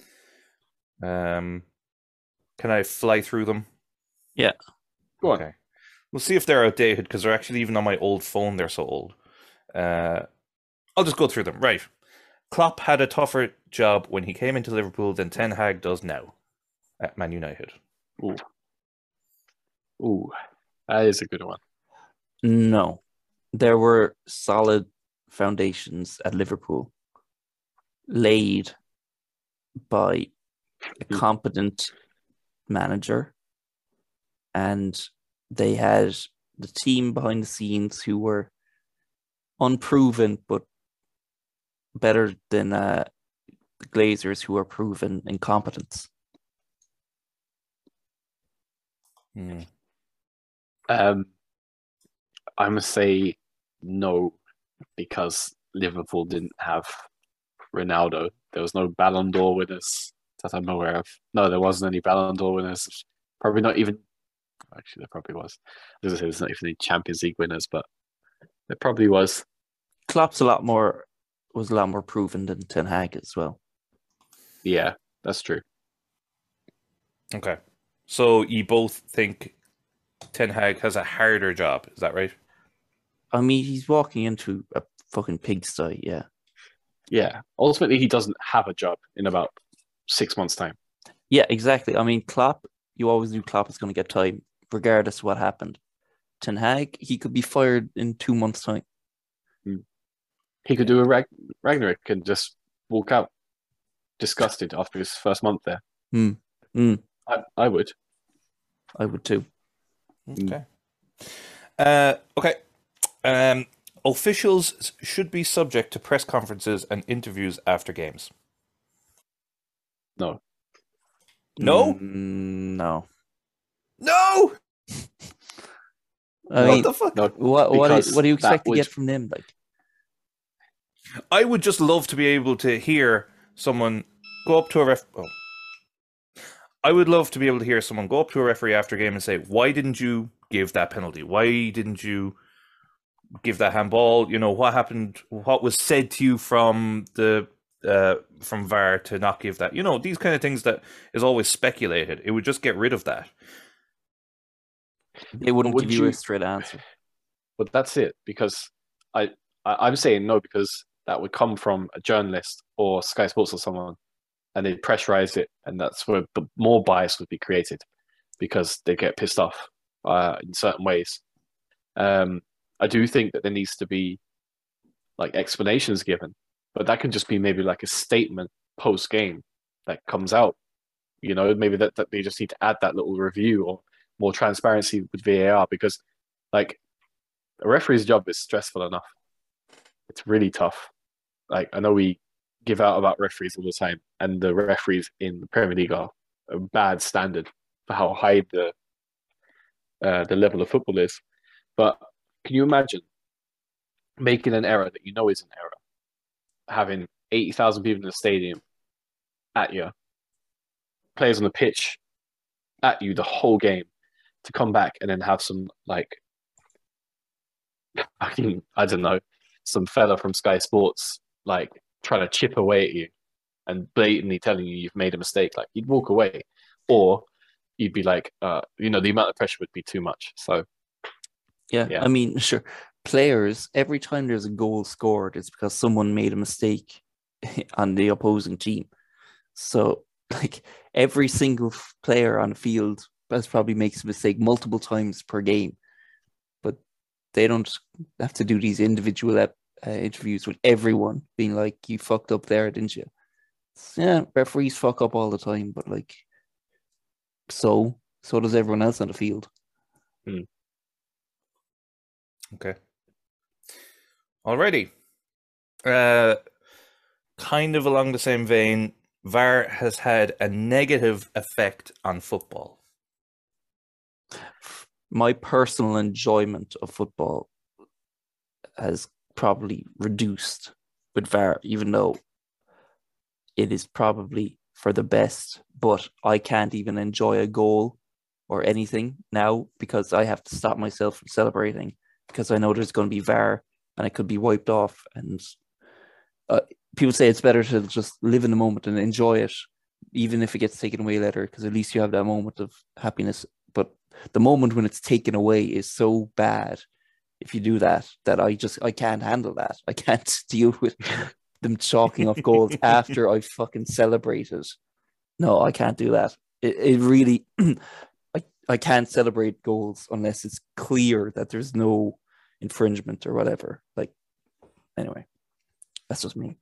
Um, can I fly through them? Yeah. Go on. Okay. We'll see if they're outdated because they're actually even on my old phone. They're so old. Uh, I'll just go through them. Right. Klopp had a tougher job when he came into Liverpool than Ten Hag does now at Man United. Ooh. Ooh, that is a good one. No. There were solid foundations at Liverpool laid by a competent manager, and they had the team behind the scenes who were unproven but better than uh, the Glazers, who are proven incompetence. Hmm. Um, I must say no, because Liverpool didn't have Ronaldo. There was no Ballon d'Or winners that I'm aware of. No, there wasn't any Ballon d'Or winners. Probably not even. Actually, there probably was. As I say, there's not even any Champions League winners, but there probably was. Klopp's a lot more was a lot more proven than Ten Hag as well. Yeah, that's true. Okay. So you both think Ten Hag has a harder job, is that right? I mean, he's walking into a fucking pigsty, yeah. Yeah. Ultimately, he doesn't have a job in about six months' time. Yeah, exactly. I mean, Klopp, you always knew Klopp was going to get time, regardless of what happened. Ten Hag, he could be fired in two months' time. He could do a Rag- Ragnarok and just walk out disgusted after his first month there. Hmm. Hmm. I, I would. I would too. Okay. Uh, okay. Um, officials should be subject to press conferences and interviews after games. No. No? Mm, no. No! I what mean, the fuck? No. what what do, because you, what do you that expect to would- get from them? Like, I would just love to be able to hear someone go up to a ref. Oh. I would love to be able to hear someone go up to a referee after a game and say, "Why didn't you give that penalty? Why didn't you give that handball? You know, what happened? What was said to you from the uh, from V A R to not give that? You know, these kind of things that is always speculated. It would just get rid of that." they wouldn't would give you, you- a straight answer. But that's it, because I, I I'm saying no because that would come from a journalist or Sky Sports or someone, and they'd pressurize it, and that's where the more bias would be created because they get pissed off uh, in certain ways. Um, I do think that there needs to be like explanations given, but that could just be maybe like a statement post game that comes out. You know, maybe that, that they just need to add that little review or more transparency with V A R, because like a referee's job is stressful enough. it's really tough. Like I know we give out about referees all the time, and the referees in the Premier League are a bad standard for how high the uh, the level of football is. But can you imagine making an error that you know is an error, having eighty thousand people in the stadium at you, players on the pitch at you the whole game, to come back and then have some like I can I don't know, some fella from Sky Sports like trying to chip away at you and blatantly telling you you've made a mistake, like you'd walk away, or you'd be like, uh, you know, the amount of pressure would be too much. So Yeah, Yeah. I mean, sure. Players, every time there's a goal scored, it's because someone made a mistake on the opposing team. So, like, every single f- player on the field has probably makes a mistake multiple times per game, but they don't have to do these individual ep- uh, interviews with everyone being like, "You fucked up there, didn't you?" So, yeah, referees fuck up all the time, but like, so so does everyone else on the field. Okay. Alrighty. Uh, kind of along the same vein, V A R has had a negative effect on football. My personal enjoyment of football has probably reduced with V A R, even though it is probably for the best, but I can't even enjoy a goal or anything now because I have to stop myself from celebrating because I know there's going to be V A R and it could be wiped off. And uh, people say it's better to just live in the moment and enjoy it, even if it gets taken away later, because at least you have that moment of happiness. But the moment when it's taken away is so bad if you do that, that I just, I can't handle that. I can't deal with them chalking off goals after I fucking celebrated. No, I can't do that. It, it really, I, I can't celebrate goals unless it's clear that there's no infringement or whatever. Like, anyway, that's just me.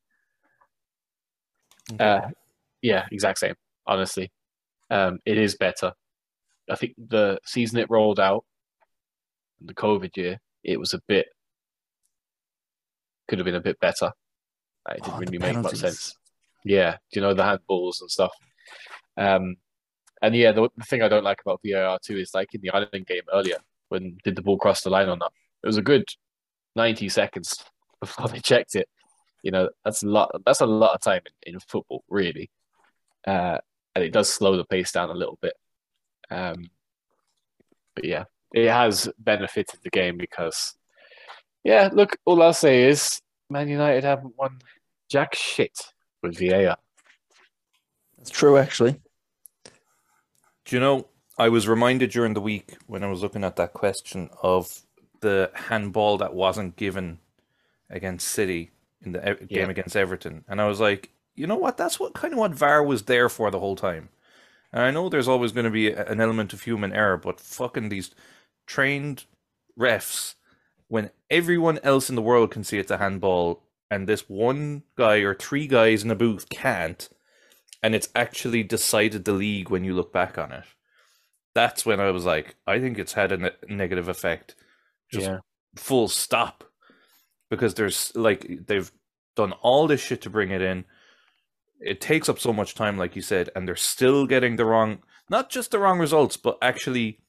Uh, yeah, exact same. Honestly, um, it is better. I think the season it rolled out, the COVID year, it was a bit could have been a bit better. Like, it didn't Oh, the really make much penalties. sense. Yeah, you know, the handballs and stuff. Um, and yeah, the, the thing I don't like about V A R too is like in the Ireland game earlier when did the ball cross the line or not? It was a good ninety seconds before they checked it. You know, that's a lot. That's a lot of time in, in football, really, uh, and it does slow the pace down a little bit. Um, but yeah, it has benefited the game because, yeah, look, all I'll say is Man United haven't won jack shit with V A R. That's true, actually. Do you know, I was reminded during the week when I was looking at that question of the handball that wasn't given against City in the e- Yeah. game against Everton. And I was like, you know what? That's what kind of what V A R was there for the whole time. And I know there's always going to be a- an element of human error, but fucking these trained refs, when everyone else in the world can see it's a handball and this one guy or three guys in a booth can't, and it's actually decided the league when you look back on it. That's when I was like, I think it's had a ne- negative effect. Just Yeah. full stop. Because there's like they've done all this shit to bring it in. It takes up so much time, like you said, and they're still getting the wrong, not just the wrong results, but actually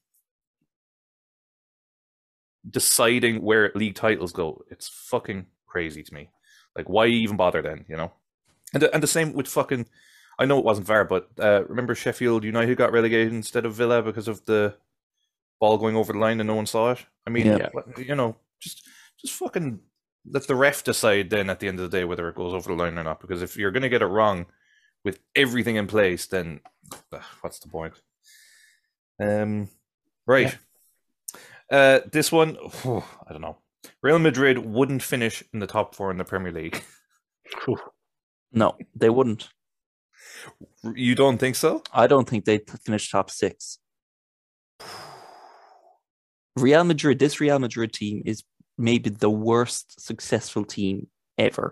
deciding where league titles go. It's fucking crazy to me. Like, why even bother then, you know? And the, and the same with fucking, I know it wasn't V A R, but uh, remember Sheffield United got relegated instead of Villa because of the ball going over the line and no one saw it? I mean, Yeah. what- you know, just just fucking let the ref decide then at the end of the day whether it goes over the line or not. Because if you're going to get it wrong with everything in place, then uh, what's the point? Um, right. Uh, this one, phew, I don't know. Real Madrid wouldn't finish in the top four in the Premier League. Whew. No, they wouldn't. You don't think so? I don't think they'd finish top six. Real Madrid, this Real Madrid team is maybe the worst successful team ever.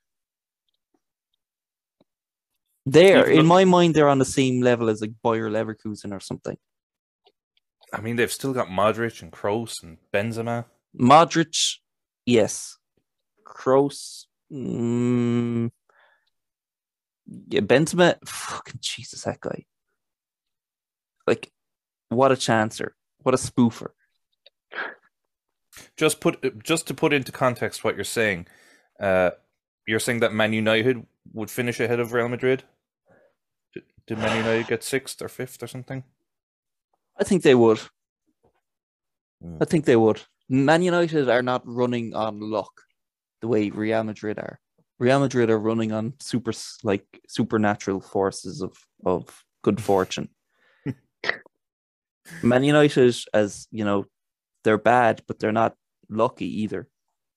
They're, Even in though- my mind, they're on the same level as like Bayer Leverkusen or something. I mean, they've still got Modric and Kroos and Benzema. Modric, yes. Kroos. Mm, yeah, Benzema. Fucking Jesus, that guy. Like, what a chancer! What a spoofer! Just put just to put into context what you're saying. Uh, you're saying that Man United would finish ahead of Real Madrid. Did, did Man United get sixth or fifth or something? I think they would. Mm. I think they would. Man United are not running on luck the way Real Madrid are. Real Madrid are running on super like supernatural forces of of good fortune. Man United, as you know, they're bad, but they're not lucky either.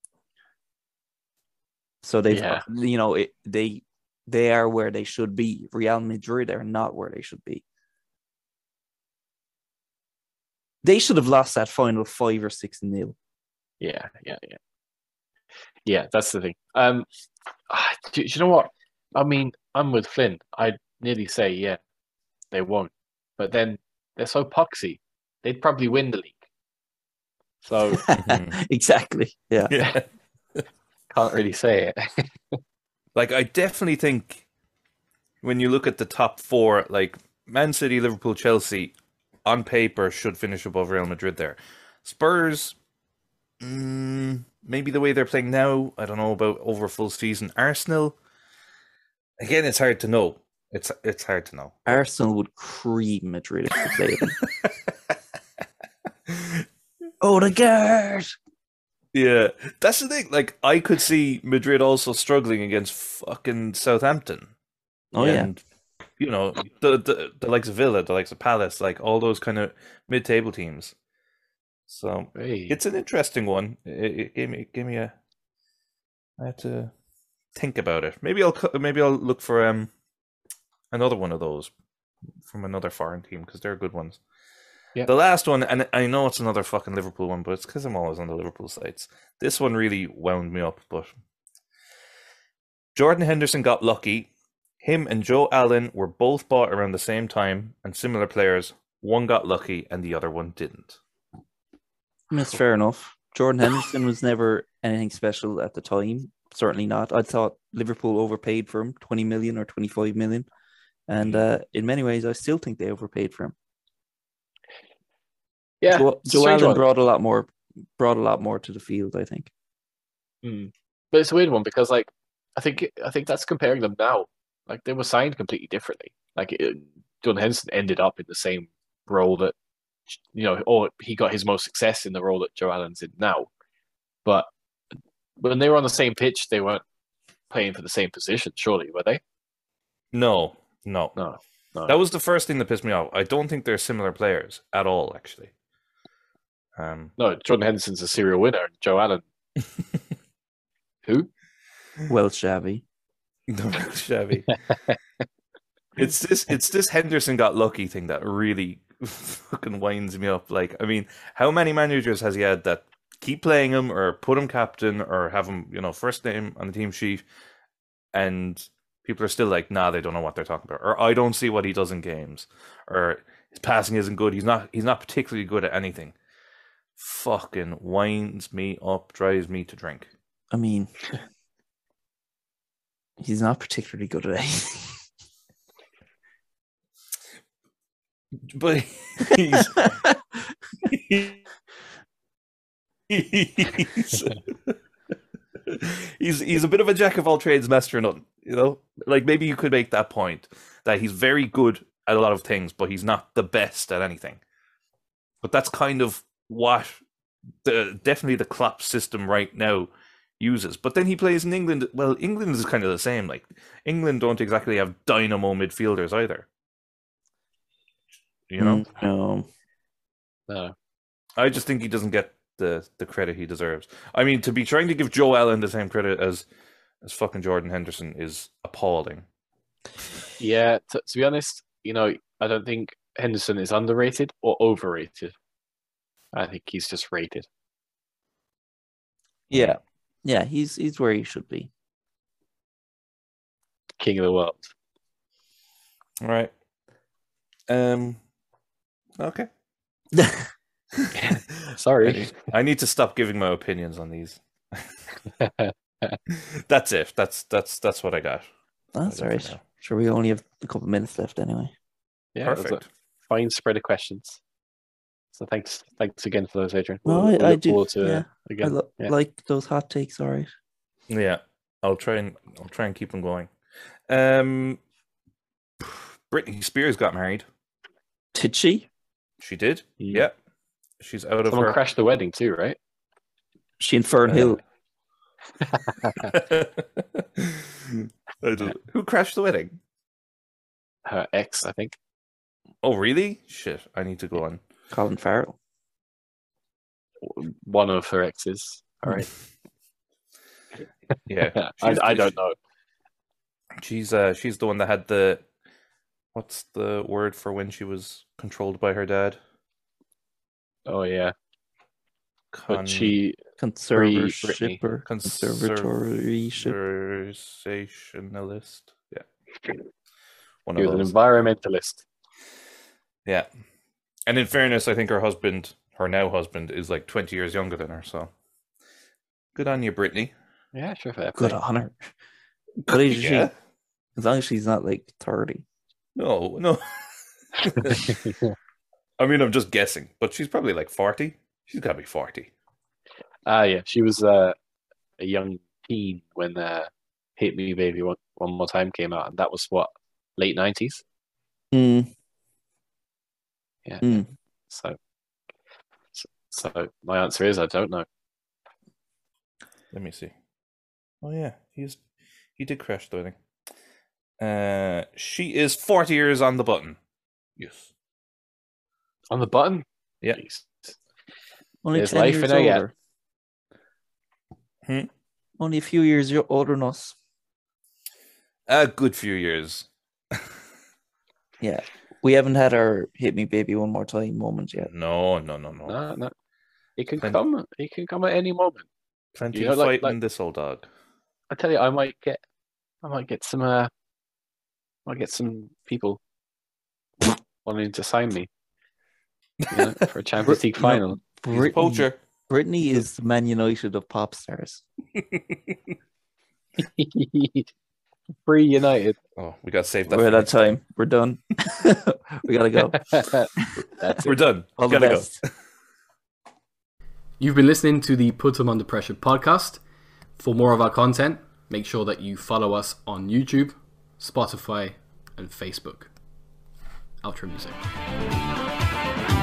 So they've, Yeah. you know, it, they they are where they should be. Real Madrid are not where they should be. They should have lost that final five or six nil. Yeah, yeah, yeah. Yeah, that's the thing. Um, ah, do, do you know what? I mean, I'm with Flynn. I'd nearly say, yeah, they won't. But then they're so poxy, they'd probably win the league. So Exactly. Yeah. Yeah. can't really say it. Like, I definitely think when you look at the top four, like Man City, Liverpool, Chelsea, on paper should finish above Real Madrid there. Spurs, mm, maybe the way they're playing now, I don't know about over a full season. Arsenal, again, it's hard to know. It's it's hard to know. Arsenal would cream Madrid if they played them. Odegaard! Yeah, that's the thing. Like, I could see Madrid also struggling against fucking Southampton. Oh, yeah. And, you know, the, the the likes of Villa, the likes of Palace, like all those kind of mid-table teams. So Hey. it's an interesting one. It, it gave me it gave me a. I had to think about it. Maybe I'll cu- maybe I'll look for um another one of those from another foreign team because they're good ones. Yeah. The last one, and I know it's another fucking Liverpool one, but it's because I'm always on the Liverpool sites. This one really wound me up, but Jordan Henderson got lucky. Him and Joe Allen were both bought around the same time, and similar players. One got lucky, and the other one didn't. That's fair enough. Jordan Henderson was never anything special at the time. Certainly not. I thought Liverpool overpaid for him, twenty million or twenty-five million. And uh, in many ways, I still think they overpaid for him. Yeah, Joe, it's a Joe strange Allen one. brought a lot more, brought a lot more to the field, I think. Mm. But it's a weird one because, like, I think I think that's comparing them now. Like, they were signed completely differently. Like, it, Jordan Henderson ended up in the same role that, you know, or he got his most success in the role that Joe Allen's in now. But when they were on the same pitch, they weren't playing for the same position, surely, were they? No, no, No, no. That was the first thing that pissed me off. I don't think they're similar players at all, actually. Um, No, Jordan Henderson's a serial winner. And Joe Allen, who? Welsh Xavi. the Chevy. It's this. It's this Henderson got lucky thing that really fucking winds me up. Like, I mean, how many managers has he had that keep playing him or put him captain or have him, you know, first name on the team sheet, and people are still like, nah, they don't know what they're talking about, or I don't see what he does in games, or his passing isn't good. He's not. He's not particularly good at anything. Fucking winds me up, drives me to drink. I mean, he's not particularly good at anything. But he's he's, he's he's a bit of a jack of all trades, master of none. You know, like maybe you could make that point that he's very good at a lot of things, but he's not the best at anything. But that's kind of what the definitely the Klopp system right now uses. But then he plays in England. Well, England is kind of the same. Like, England don't exactly have dynamo midfielders either. You know, Mm, no. No. I just think he doesn't get the, the credit he deserves. I mean, to be trying to give Joe Allen the same credit as as fucking Jordan Henderson is appalling. Yeah, t- to be honest, you know, I don't think Henderson is underrated or overrated. I think he's just rated. Yeah. Yeah, he's he's where he should be. King of the world. All right. Um. Okay. Sorry. I need to stop giving my opinions on these. That's it. That's that's that's what I got. That's I all got right. for now. Sure, we only have a couple of minutes left anyway. Yeah, it was a Perfect. fine spread of questions. So thanks, thanks again for those, Adrian. No, We'll, I, we'll I look do. forward to Yeah, uh, I again. lo- yeah. like those hot takes. All right. Yeah, I'll try and I'll try and keep them going. Um, Britney Spears got married. Did she? She did. Mm. Yeah, she's out of Someone her. crashed the wedding too, right? She in Fern Uh, Hill. I don't- Who crashed the wedding? Her ex, I think. Oh, really? Shit, I need to go on. Colin Farrell. One of her exes. All right. Yeah, I, she's- I don't know. She's uh she's the one that had the what's the word for when she was controlled by her dad? Oh yeah, Con- but she Conservatorship Britney. or conservatorship. Conservationalist. Yeah. One she of was an those. environmentalist. Yeah. And in fairness, I think her husband, her now husband, is like twenty years younger than her, so good on you, Brittany. Yeah, sure. Fair Good play. on her. What age is Yeah. she? As long as she's not like thirty. No, no. I mean, I'm just guessing, but she's probably like forty. She's got to be forty. Ah, yeah, she was uh, a young teen when uh, "Hit Me, Baby" one, one more time came out, and that was what, late nineties. Mm. Yeah. Mm. So, so, so my answer is I don't know. Let me see. Oh yeah, he's he did crash the wedding. Uh, she is forty years on the button. Yes. On the button. Yeah. Jeez. Only There's ten life years in her yet. older. Hmm? Only a few years yo- older than us. A good few years. Yeah. We haven't had our "Hit Me, Baby, One More Time" moment yet. No, no, no, no. No, no. It can Plen- come. It can come at any moment. Plenty You know, of like- fighting like- in this old dog. I tell you, I might get, I might get some, uh, might get some people wanting to sign me, you know, for a Champions League You know, final. He's a Britney, poacher. Britney is the Man United of pop stars. Free United. Oh, we got to save that. We're for at that next time. time. We're done. We gotta go. That's We're it. done. All the Gotta best. go. You've been listening to the Put 'em Under Pressure podcast. For more of our content, make sure that you follow us on YouTube, Spotify, and Facebook. Outro music.